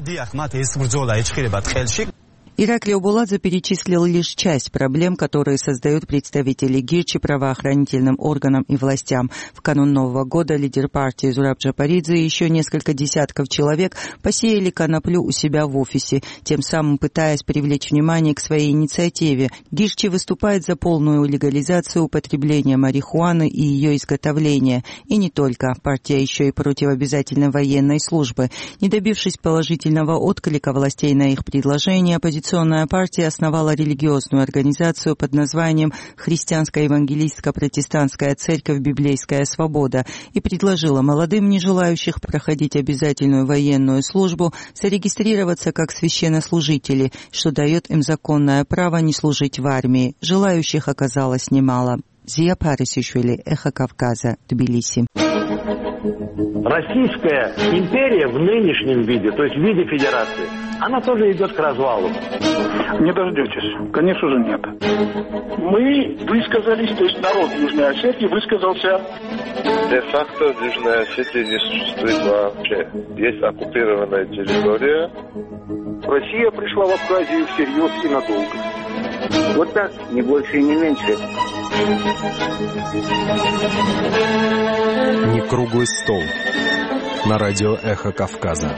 Ираклий Буладзе перечислил лишь часть проблем, которые создают представители Гирчи правоохранительным органам и властям. В канун Нового года лидер партии Зураб Джапаридзе и еще несколько десятков человек посеяли коноплю у себя в офисе, тем самым пытаясь привлечь внимание к своей инициативе. Гирчи выступает за полную легализацию употребления марихуаны и ее изготовления. И не только. Партия еще и против обязательной военной службы. Не добившись положительного отклика властей на их предложение, оппозиционная Оппозиционная партия основала религиозную организацию под названием «Христианская евангелистско-протестантская церковь Библейская свобода» и предложила молодым, не желающих проходить обязательную военную службу, зарегистрироваться как священнослужители, что дает им законное право не служить в армии. Желающих оказалось немало. Зия Парисишвили, Эхо Кавказа, Тбилиси. Российская империя в нынешнем виде, то есть в виде федерации, она тоже идет к развалу. Не дождетесь. Конечно же нет. Мы высказались, то есть народ Южной Осетии высказался. Де-факто в Южной Осетии не существует вообще. Есть оккупированная территория. Россия пришла в Абхазию всерьез и надолго. Вот так, не больше и не меньше. Не круглый стол. На радио «Эхо Кавказа».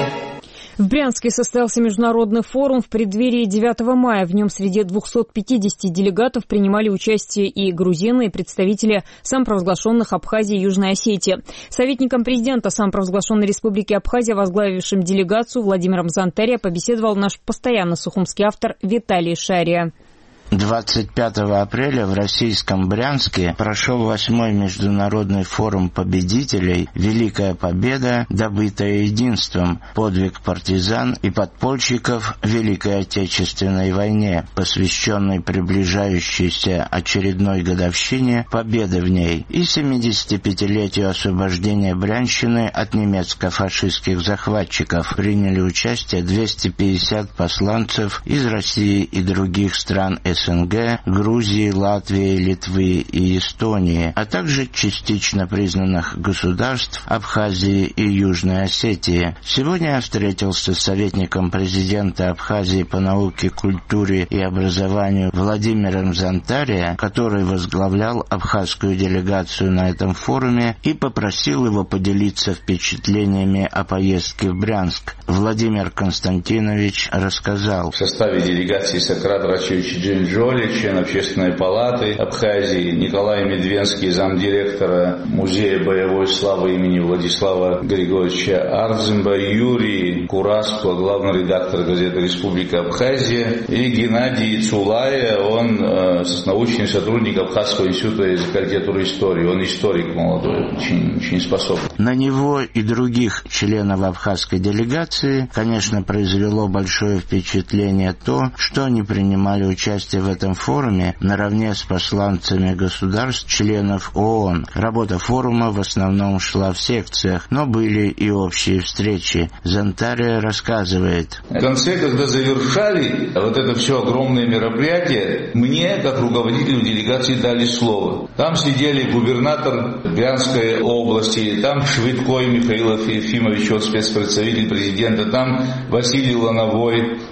В Брянске состоялся международный форум в преддверии девятого мая. В нем среди двухсот пятидесяти делегатов принимали участие и грузины, и представители самопровозглашенных Абхазии и Южной Осетии. Советником президента самопровозглашенной республики Абхазия, возглавившим делегацию Владимиром Зантария, побеседовал наш постоянно сухумский автор Виталий Шария. двадцать пятого апреля в российском Брянске прошел восьмой международный форум победителей «Великая победа, добытая единством. Подвиг партизан и подпольщиков в Великой Отечественной войне», посвященный приближающейся очередной годовщине победы в ней и семидесятипятилетию освобождения Брянщины от немецко-фашистских захватчиков. Приняли участие двести пятьдесят посланцев из России и других стран СССР. СНГ, Грузии, Латвии, Литвы и Эстонии, а также частично признанных государств Абхазии и Южной Осетии. Сегодня я встретился с советником президента Абхазии по науке, культуре и образованию Владимиром Зантария, который возглавлял абхазскую делегацию на этом форуме, и попросил его поделиться впечатлениями о поездке в Брянск. Владимир Константинович рассказал. В составе делегации Сократ Рачевич Джинджоли, член Общественной палаты Абхазии, Николай Медвенский, замдиректора Музея боевой славы имени Владислава Григорьевича Арзымба, Юрий Кураско, главный редактор газеты «Республика Абхазия», и Геннадий Цулая, он э, научный сотрудник Абхазского института языка, литературы и истории. Он историк молодой, очень, очень способный. На него и других членов абхазской делегации, конечно, произвело большое впечатление то, что они принимали участие в этом форуме наравне с посланцами государств, членов ООН. Работа форума в основном шла в секциях, но были и общие встречи. Зантария рассказывает. В конце, когда завершали вот это все огромное мероприятие, мне, как руководителю делегации, дали слово. Там сидели губернатор Брянской области, там Швидкой Михаил Ефимович, он спецпредставитель президента, там Василий Лановой,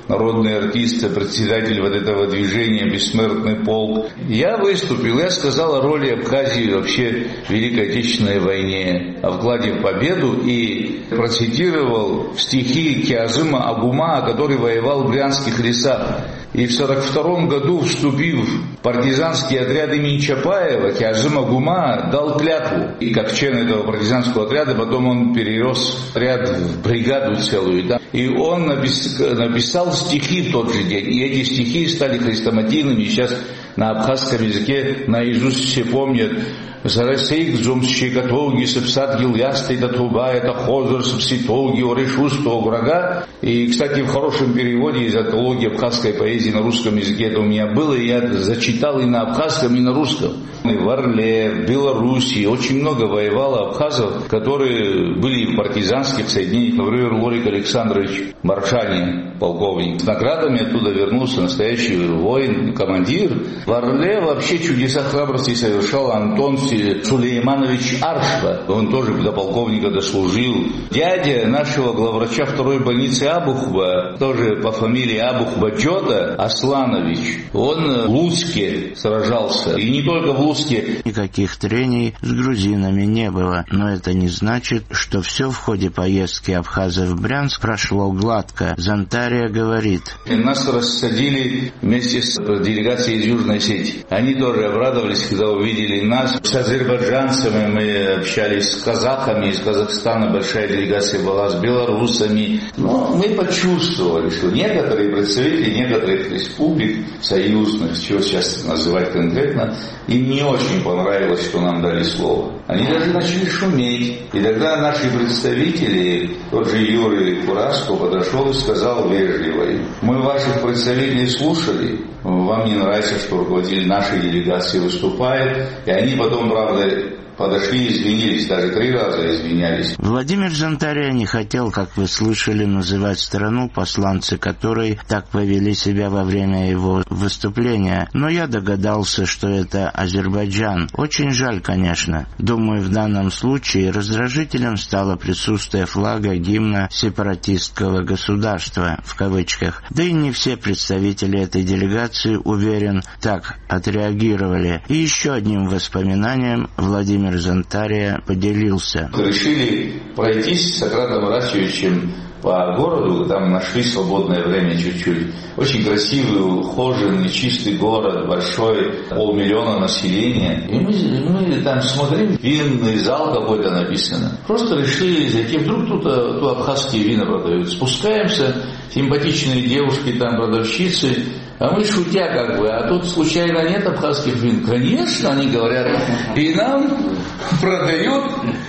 народный артист, председатель вот этого движения «Бессмертный полк». Я выступил, я сказал о роли Абхазии вообще в Великой Отечественной войне, о вкладе в победу и процитировал стихи Киазыма Агума, который воевал в Брянских лесах. И в сорок втором году, вступив в партизанский отряд имени Чапаева, Киазым Агума дал клятву. И как член этого партизанского отряда, потом он перерос отряд в бригаду целую. Да? И он напис, написал стихи в тот же день. И эти стихи стали хрестоматийными. Сейчас на абхазском языке наизусть все помнят. Зарасейк зомщи готовги сапсат гильясты татуба это хозер сапситоги орешустого врага. И, кстати, в хорошем переводе из антологии абхазской поэзии на русском языке это у меня было, и я зачитал и на абхазском, и на русском. И в Орле, в Белоруссии очень много воевало абхазов, которые были в партизанских соединениях, например, Лорик Александрович Маршанин, полковник. С наградами оттуда вернулся настоящий воин, командир. В Орле вообще чудеса храбрости совершал Антон Сулейманович Аршба. Он тоже до полковника дослужил. Дядя нашего главврача второй больницы Абухба, тоже по фамилии Абухба Джода Асланович, он в Луцке сражался. И не только в Луцке. Никаких трений с грузинами не было. Но это не значит, что все в ходе поездки абхазов в Брянск прошло гладко. Зантария говорит. Нас рассадили вместе с делегацией из Южной Осетии. Они тоже обрадовались, когда увидели нас. С азербайджанцами мы общались, с казахами из Казахстана, большая делегация была, с белорусами. Но мы почувствовали, что некоторые представители некоторых республик союзных, чего сейчас называть конкретно, им не очень понравилось, что нам дали слово. Они даже начали шуметь. И тогда наши представители, тот же Юрий Кураско, подошел и сказал вежливо: мы ваших представителей слушали, вам не нравится, что руководитель нашей делегации выступает, и они потом, правда, подошли и извинились, даже три раза извинялись. Владимир Зантария не хотел, как вы слышали, называть страну, посланцы которой так повели себя во время его выступления. Но я догадался, что это Азербайджан. Очень жаль, конечно. Думаю, в данном случае раздражителем стало присутствие флага гимна сепаратистского государства, в кавычках. Да и не все представители этой делегации, уверен, так отреагировали. И еще одним воспоминанием Владимир Зантария поделился. Решили пройтись с Сократом Рачевичем по городу, там нашли свободное время чуть-чуть. Очень красивый, ухоженный, чистый город, большой, полмиллиона населения. И мы, мы там смотрим, винный зал какой-то написано. Просто решили зайти, вдруг тут, тут абхазские вина продают. Спускаемся, симпатичные девушки там, продавщицы. А мы шутя как бы, а тут случайно нет абхазских вин? Конечно, они говорят. И нам продают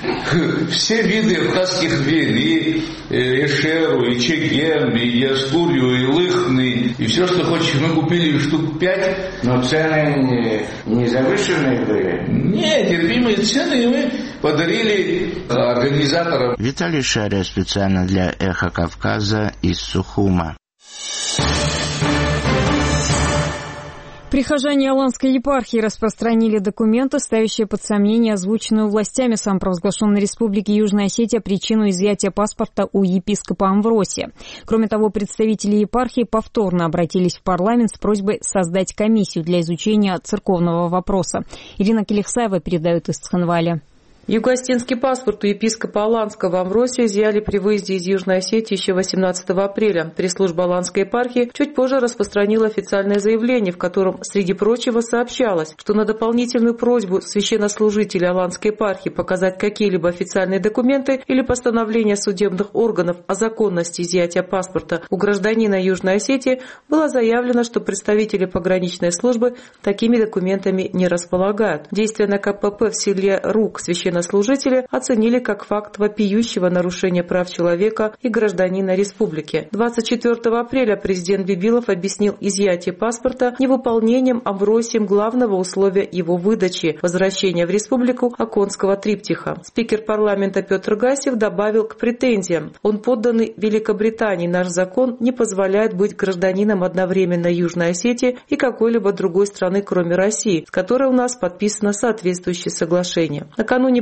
все виды абхазских вин. И Эшеру, и Чегем, и Яскурью, и Лыхны. И все, что хочешь, мы купили штук пять. Но цены не, не завышенные были? Нет, терпимые цены, и мы подарили организаторам. Виталий Шария специально для «Эхо Кавказа» из Сухума. Прихожане Аланской епархии распространили документы, ставящие под сомнение озвученную властями самопровозглашенной Республики Южная Осетия причину изъятия паспорта у епископа Амвросия. Кроме того, представители епархии повторно обратились в парламент с просьбой создать комиссию для изучения церковного вопроса. Ирина Келихсаева передает из Цхинваля. Юго-осетинский паспорт у епископа Аланского Амвросия изъяли при выезде из Южной Осетии еще восемнадцатого апреля. Пресс-служба Аланской епархии чуть позже распространила официальное заявление, в котором, среди прочего, сообщалось, что на дополнительную просьбу священнослужителя Аланской епархии показать какие-либо официальные документы или постановления судебных органов о законности изъятия паспорта у гражданина Южной Осетии было заявлено, что представители пограничной службы такими документами не располагают. Действия на ка пэ пэ в селе Рук священнослужители оценили как факт вопиющего нарушения прав человека и гражданина республики. двадцать четвёртого апреля президент Бибилов объяснил изъятие паспорта невыполнением Амвросием главного условия его выдачи – возвращения в республику Аконского триптиха. Спикер парламента Петр Гасев добавил к претензиям: он подданный Великобритании, наш закон не позволяет быть гражданином одновременно Южной Осетии и какой-либо другой страны, кроме России, с которой у нас подписано соответствующее соглашение. Накануне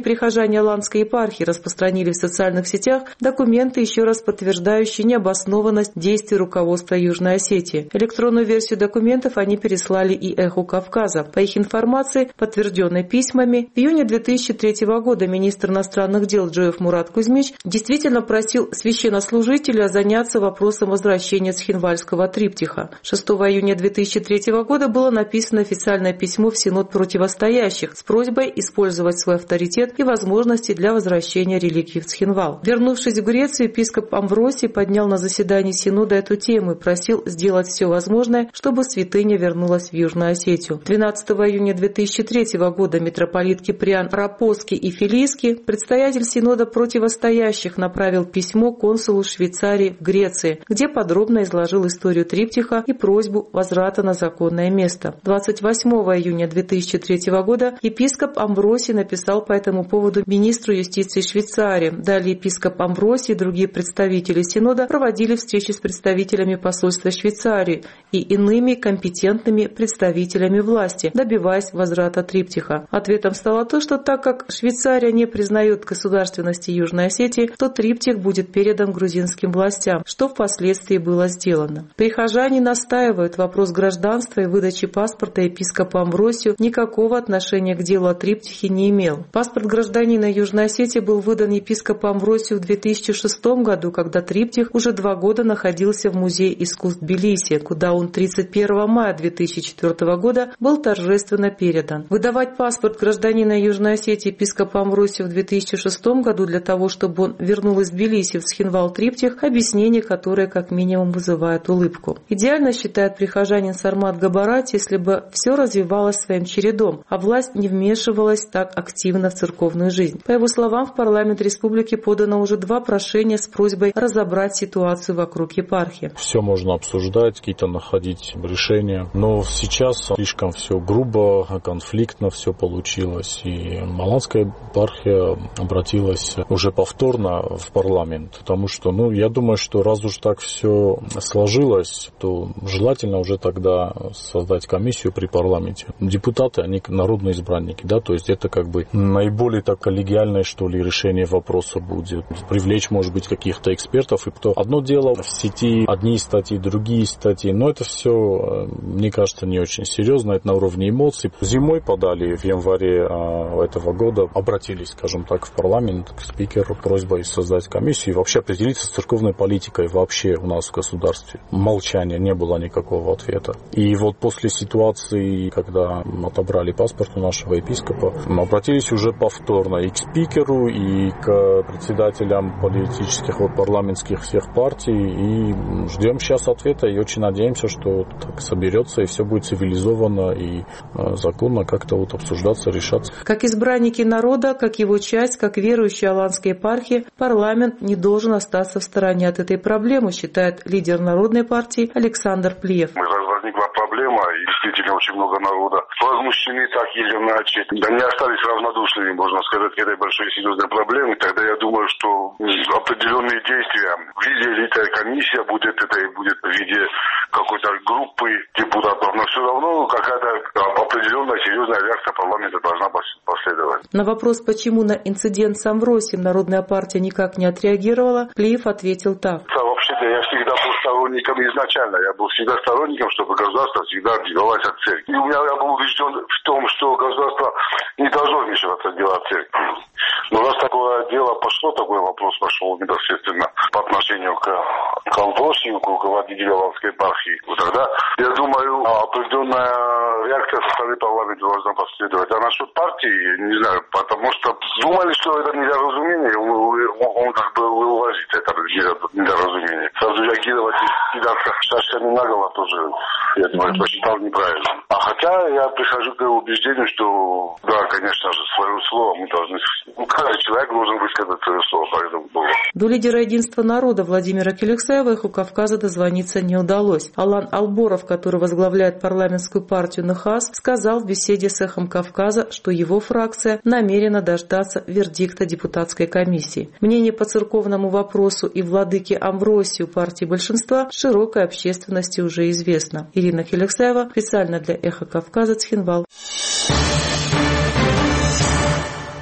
прихожане Аланской епархии распространили в социальных сетях документы, еще раз подтверждающие необоснованность действий руководства Южной Осетии. Электронную версию документов они переслали и «Эху Кавказа». По их информации, подтвержденной письмами, в июне две тысячи третьего года министр иностранных дел Джоев Мурат Кузьмич действительно просил священнослужителя заняться вопросом возвращения Цхинвальского триптиха. шестого июня две тысячи третьего года было написано официальное письмо в Синод противостоящих с просьбой использовать свой авторитет и возможности для возвращения реликвий в Цхинвал. Вернувшись в Грецию, епископ Амвросий поднял на заседании Синода эту тему и просил сделать все возможное, чтобы святыня вернулась в Южную Осетию. двенадцатого июня две тысячи третьего года митрополит Киприан Рапоский и Филийский, предстоятель Синода противостоящих, направил письмо консулу Швейцарии в Греции, где подробно изложил историю триптиха и просьбу возврата на законное место. двадцать восьмого июня две тысячи третьего года епископ Амвросий написал по этому поводу министру юстиции Швейцарии. Далее епископ Амвросий и другие представители Синода проводили встречи с представителями посольства Швейцарии и иными компетентными представителями власти, добиваясь возврата триптиха. Ответом стало то, что так как Швейцария не признает государственности Южной Осетии, то триптих будет передан грузинским властям, что впоследствии было сделано. Прихожане настаивают, вопрос гражданства и выдачи паспорта епископу Амвросию никакого отношения к делу о триптихе не имел. Паспорт гражданина Южной Осетии был выдан епископу Амвросию в две тысячи шестом году, когда триптих уже два года находился в Музее искусств Тбилиси, куда он тридцать первого мая две тысячи четвёртого года был торжественно передан. Выдавать паспорт гражданина Южной Осетии епископу Амвросию в две тысячи шестом году для того, чтобы он вернул из Тбилиси в Цхинвал триптих, объяснение, которое как минимум вызывает улыбку. Идеально, считает прихожанин Сармат Габарати, если бы все развивалось своим чередом, а власть не вмешивалась так активно в церковную жизнь. По его словам, в парламент республики подано уже два прошения с просьбой разобрать ситуацию вокруг епархии. Все можно обсуждать, какие-то находить решения, но сейчас слишком все грубо, конфликтно все получилось, и Аланская епархия обратилась уже повторно в парламент, потому что, ну, я думаю, что раз уж так все сложилось, то желательно уже тогда создать комиссию при парламенте. Депутаты, они народные избранники, да, то есть это как бы наиболее так коллегиальное, что ли, решение вопроса будет. Привлечь, может быть, каких-то экспертов, и кто. Одно дело в сети, одни статьи, другие статьи, но это все, мне кажется, не очень серьезно, это на уровне эмоций. Зимой подали, в январе этого года, обратились, скажем так, в парламент к спикеру просьбой создать комиссию и вообще определиться с церковной политикой вообще у нас в государстве. Молчание, не было никакого ответа. И вот после ситуации, когда отобрали паспорт у нашего епископа, мы обратились уже повторно и к спикеру, и к председателям политических, вот, парламентских всех партий, и ждем сейчас ответа, и очень надеемся, что так соберется, и все будет цивилизованно и законно как-то вот обсуждаться, решаться. Как избранники народа, как его часть, как верующие Аланской епархии, парламент не должен остаться в стороне от этой проблемы, считает лидер Народной партии Александр Плиев. Возникла проблема, и действительно очень много народа возмущены так или иначе. Да не остались равнодушными, можно сказать, к этой большой серьезной проблеме. Тогда я думаю, что определенные действия в виде элитная комиссия будет, это и будет в виде какой-то группы депутатов, но все равно какая-то определенная серьезная реакция парламента должна последовать. На вопрос, почему на инцидент с Амвросием Народная партия никак не отреагировала, Плиев ответил так. Вообще-то я всегда был сторонником изначально. Я был всегда сторонником, чтобы государство всегда отделалось от церкви. И у меня я был убежден в том, что государство не должно вмешиваться в дела церкви. Но раз такое дело пошло, такой вопрос пошел непосредственно по отношению к, к Амвросию, к руководителю Аланской епархии, тогда, я думаю, определенная реакция со стороны парламента должна последовать. А насчет партии, не знаю, потому что думали, что это недоразумение, он, он как бы выложить это недоразумение. Сразу реагировать и кидаться шашками на голову тоже, я думаю, посчитал неправильно. А хотя я прихожу к убеждению, что, да, конечно же, свое слово мы должны... Ну, каждый человек должен высказать свое слово по этому поводу. До лидера Единства народа Владимира Келексаева Эху Кавказа дозвониться не удалось. Алан Алборов, который возглавляет парламентскую партию НХАС, сказал в беседе с Эхом Кавказа, что его фракция намерена дождаться вердикта депутатской комиссии. Мнение по церковному вопросу и владыке Амвросию партии большинства широкой общественности уже известно. Ирина Келексаева, специально для Эха Кавказа, Цхинвал.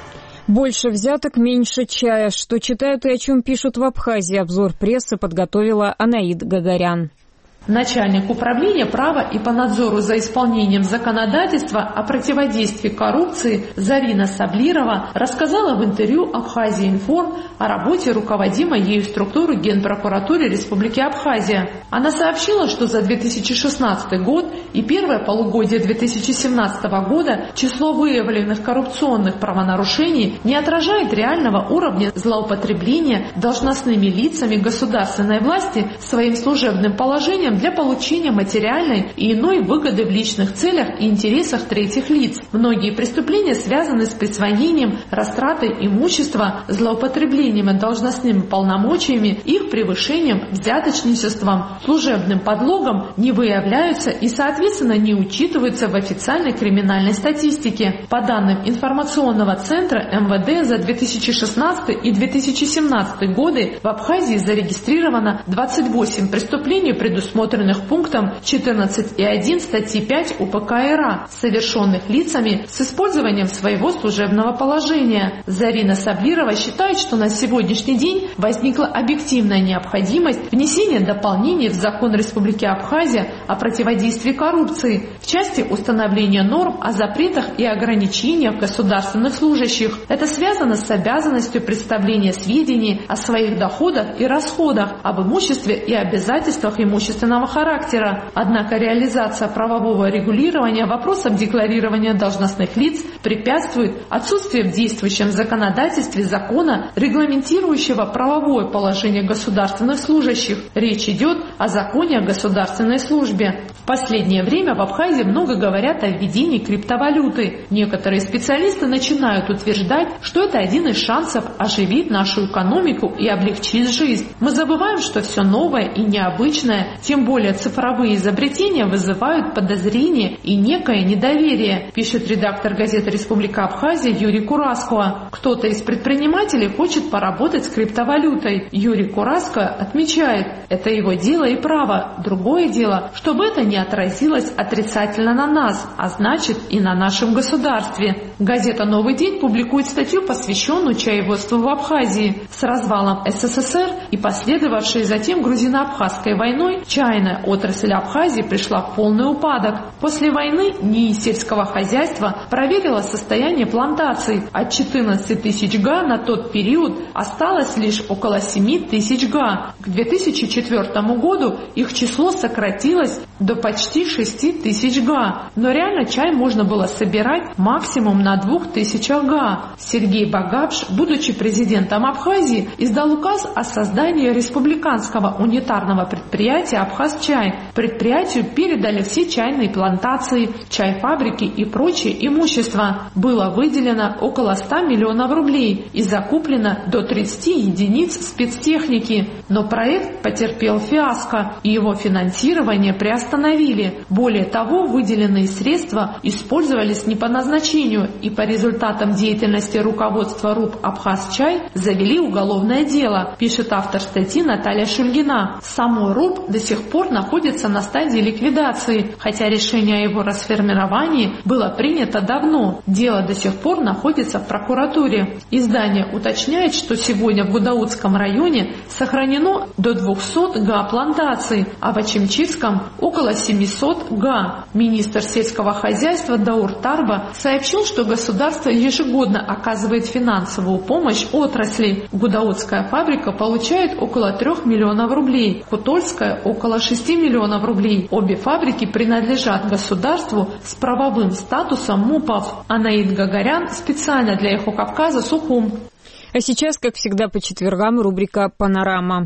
Больше взяток, меньше чая. Что читают и о чем пишут в Абхазии. Обзор прессы подготовила Анаид Гагарян. Начальник управления права и по надзору за исполнением законодательства о противодействии коррупции Зарина Саблирова рассказала в интервью Абхазия-Информ о работе руководимой ею структуры Генпрокуратуры Республики Абхазия. Она сообщила, что за две тысячи шестнадцатый год и первое полугодие две тысячи семнадцатого года число выявленных коррупционных правонарушений не отражает реального уровня злоупотребления должностными лицами государственной власти своим служебным положением для получения материальной и иной выгоды в личных целях и интересах третьих лиц. Многие преступления связаны с присвоением, растратой имущества, злоупотреблением должностными полномочиями, их превышением, взяточничеством, служебным подлогом не выявляются и, соответственно, не учитываются в официальной криминальной статистике. По данным информационного центра эм вэ дэ за две тысячи шестнадцатый и две тысячи семнадцатый годы в Абхазии зарегистрировано двадцать восемь преступлений, предусмотренных пунктом четырнадцать и один статьи пять у пэ ка эр а, совершенных лицами с использованием своего служебного положения. Зарина Саблирова считает, что на сегодняшний день возникла объективная необходимость внесения дополнений в закон Республики Абхазия о противодействии коррупции в части установления норм о запретах и ограничениях государственных служащих. Это связано с обязанностью представления сведений о своих доходах и расходах, об имуществе и обязательствах имущественного характера. Однако реализация правового регулирования вопросов декларирования должностных лиц препятствует отсутствию в действующем законодательстве закона, регламентирующего правовое положение государственных служащих. Речь идет о законе о государственной службе. В последнее время в Абхазии много говорят о введении криптовалюты. Некоторые специалисты начинают утверждать, что это один из шансов оживить нашу экономику и облегчить жизнь. Мы забываем, что все новое и необычное, тем более цифровые изобретения, вызывают подозрения и некое недоверие, пишет редактор газеты «Республика Абхазия» Юрий Кураско. Кто-то из предпринимателей хочет поработать с криптовалютой. Юрий Кураско отмечает, это его дело и право. Другое дело, чтобы это не отразилось отрицательно на нас, а значит и на нашем государстве. Газета «Новый день» публикует статью, посвященную чаеводству в Абхазии. С развалом эс эс эс эр и последовавшей затем грузино-абхазской войной чайная отрасль Абхазии пришла в полный упадок. После войны НИИ сельского хозяйства проверила состояние плантаций. От четырнадцати тысяч га на тот период осталось лишь около семи тысяч га. К две тысячи четвёртому году их число сократилось до почти шести тысяч га. Но реально чай можно было собирать максимум на двух тысячах га. Сергей Багапш, будучи президентом Абхазии, издал указ о создании республиканского унитарного предприятия «Абхазчай». Предприятию передали все чайные плантации, чай-фабрики и прочее имущество. Было выделено около ста миллионов рублей и закуплено до тридцати единиц спецтехники. Но проект потерпел фиаско, и его финансирование приостановили. Более того, выделенные средства использовались не по назначению, и по результатам деятельности руководства РУП «Абхазчай» завели уголовное дело, пишет автор статьи Наталья Шульгина. Само РУП до сих пор находится на стадии ликвидации, хотя решение о его расформировании было принято давно. Дело до сих пор находится в прокуратуре. Издание уточняет, что сегодня в Гудаутском районе сохранено до двухсот га плантаций, а в Ачимчирском около семисот га. Министр сельского хозяйства Даур Тарба сообщил, что государство ежегодно оказывает финансовую помощь отрасли. Гудаутская фабрика получает около трех миллионов рублей, Хутольская около шести миллионов рублей. Обе фабрики принадлежат государству с правовым статусом МУПов. Анаид Гагарян специально для Эхо Кавказа, Сухум. А сейчас, как всегда, по четвергам рубрика «Панорама».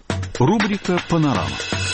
Рубрика «Панорама».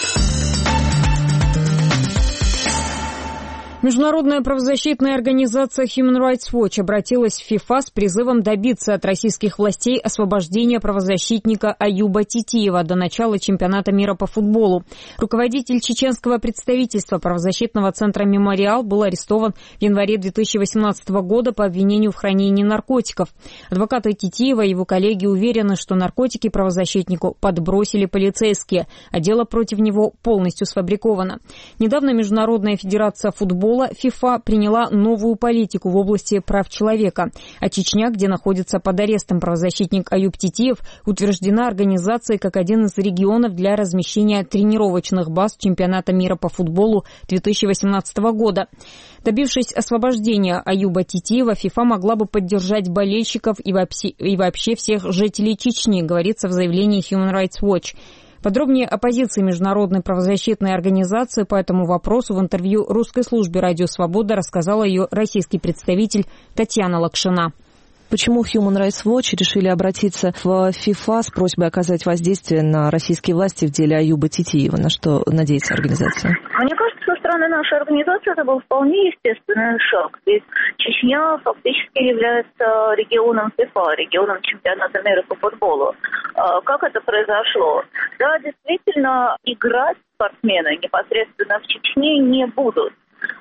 Международная правозащитная организация Human Rights Watch обратилась в ФИФА с призывом добиться от российских властей освобождения правозащитника Аюба Титиева до начала чемпионата мира по футболу. Руководитель чеченского представительства правозащитного центра «Мемориал» был арестован в январе две тысячи восемнадцатого года по обвинению в хранении наркотиков. Адвокаты Титиева и его коллеги уверены, что наркотики правозащитнику подбросили полицейские, а дело против него полностью сфабриковано. Недавно Международная федерация футбола футбола ФИФА приняла новую политику в области прав человека. А Чечня, где находится под арестом правозащитник Аюб Титиев, утверждена организацией как один из регионов для размещения тренировочных баз чемпионата мира по футболу две тысячи восемнадцатого года. Добившись освобождения Аюба Титиева, ФИФА могла бы поддержать болельщиков и вообще, и вообще всех жителей Чечни, говорится в заявлении Human Rights Watch. Подробнее о позиции Международной правозащитной организации по этому вопросу в интервью русской службе «Радио Свобода» рассказала ее российский представитель Татьяна Лакшина. Почему Human Rights Watch решили обратиться в ФИФА с просьбой оказать воздействие на российские власти в деле Аюба Титиева? На что надеется организация? Мне кажется, со стороны нашей организации это был вполне естественный шаг. Ведь Чечня фактически является регионом ФИФА, регионом чемпионата мира по футболу. Как это произошло? Да, действительно, играть спортсмены непосредственно в Чечне не будут.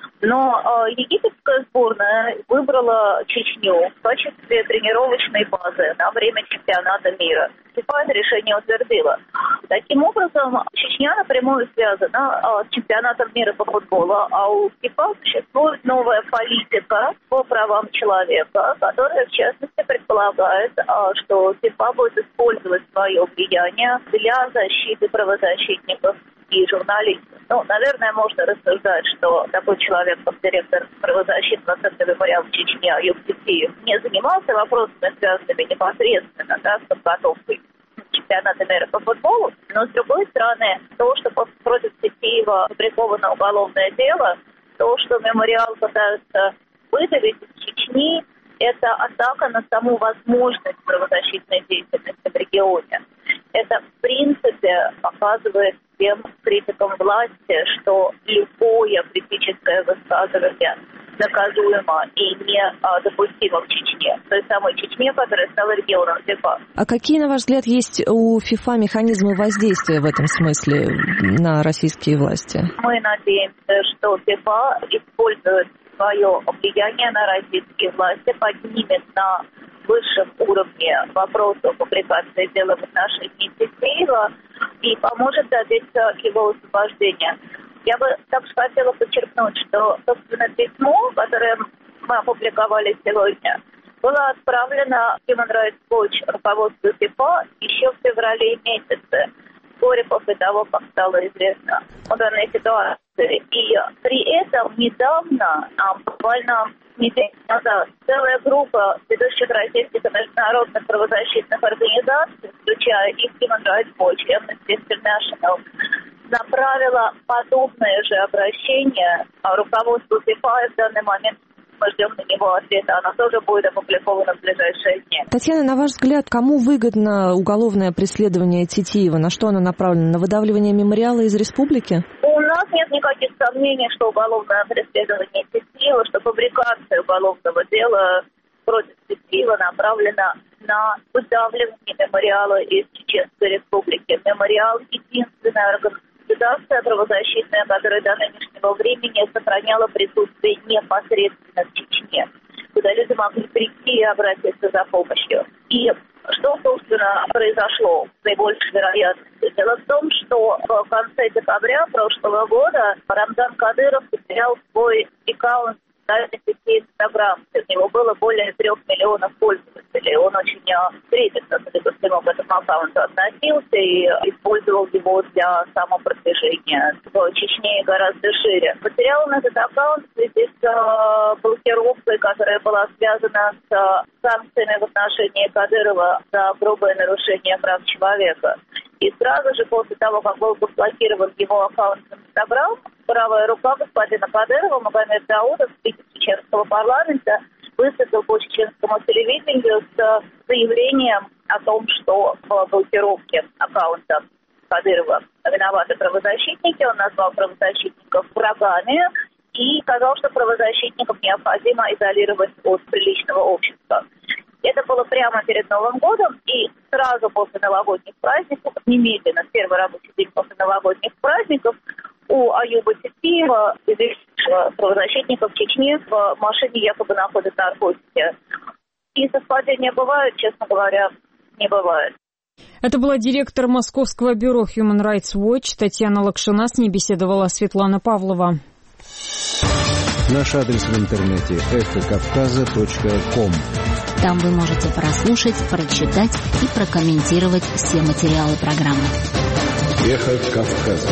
Но э, египетская сборная выбрала Чечню в качестве тренировочной базы на время чемпионата мира. ФИФА это решение утвердила. Таким образом, Чечня напрямую связана э, с чемпионатом мира по футболу, а у ФИФА существует новая политика по правам человека, которая, в частности, предполагает, э, что ФИФА будет использовать свое влияние для защиты правозащитников и журналистов. Ну, наверное, можно рассуждать, что такой человек, как директор правозащитного центра мемориала в Чечне Аюб Титиев, не занимался вопросами, связанными непосредственно, да, с подготовкой чемпионата мира по футболу. Но, с другой стороны, то, что против Титиева фабриковано уголовное дело, то, что мемориал пытается выдавить из Чечни, это атака на саму возможность правозащитной деятельности в регионе. Это, в принципе, показывает всем критикам власти, что любое критическое высказывание наказуемо и недопустимо в Чечне, той самой Чечне, которая стала регионом ФИФА. А какие, на ваш взгляд, есть у ФИФА механизмы воздействия в этом смысле на российские власти? Мы надеемся, что ФИФА использует свое влияние на российские власти, поднимет на высшем уровне вопроса публикации дела в отношении Титиева и поможет добиться его освобождения. Я бы также хотела подчеркнуть, что, собственно, письмо, которое мы опубликовали сегодня, было отправлено Human Rights Watch руководству ФИФА еще в феврале месяце, вскоре после того, как стало известно о данной ситуации. И при этом недавно, буквально неделю назад, целая группа ведущих российских и международных правозащитных организаций, включая и Human Rights Watch, и Amnesty International, направила подобное же обращение руководству ФИФА, и в данный момент мы ждем на него ответа. Оно тоже будет опубликовано в ближайшие дни. Татьяна, на ваш взгляд, кому выгодно уголовное преследование Титиева? На что оно направлено? На выдавливание мемориала из республики? У нас нет никаких сомнений, что уголовное преследование Титиева, что фабрикация уголовного дела против Титиева направлена на выдавливание мемориала из Чеченской республики. Мемориал — единственная организация правозащитная, которая до нынешнего времени сохраняла присутствие непосредственно в Чечне, куда люди могли прийти и обратиться за помощью. И что, собственно, произошло с наибольшей вероятностью? Дело в том, что в конце декабря прошлого года Рамзан Кадыров потерял свой аккаунт в социальной сети Инстаграм. У него было более трех миллионов пользователей. Он очень трепетно, судя по всему, к этому аккаунту относился и использовал его для самопродвижения в Чечне гораздо шире. Потерял он этот аккаунт в связи с э, блокировкой, которая была связана с э, санкциями в отношении Кадырова за грубое нарушение прав человека. И сразу же после того, как был заблокирован его аккаунт в Инстаграм, правая рука господина Кадырова, Магомед Даудов, спикер чеченского парламента, выступил по чеченскому телевидению с заявлением о том, что в блокировке аккаунта Кадырова виноваты правозащитники. Он назвал правозащитников врагами и сказал, что правозащитников необходимо изолировать от приличного общества. Это было прямо перед Новым годом, и сразу после новогодних праздников, немедленно, в первый рабочий день после новогодних праздников, у Аюба Титиева, известного правозащитника в Чечне, в машине якобы находят наркотики. И совпадения бывают, честно говоря, не бывает. Это была директор Московского бюро Human Rights Watch Татьяна Лакшина. С ней беседовала Светлана Павлова. Наш адрес в интернете эхо кавказа точка ком. Там вы можете прослушать, прочитать и прокомментировать все материалы программы. Эхо Кавказа.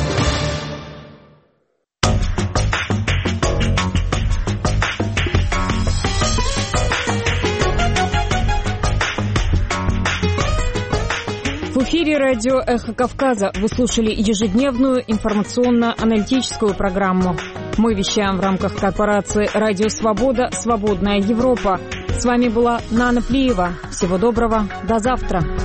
В эфире радио «Эхо Кавказа». Вы слушали ежедневную информационно-аналитическую программу. Мы вещаем в рамках корпорации «Радио Свобода. Свободная Европа». С вами была Нана Плиева. Всего доброго. До завтра.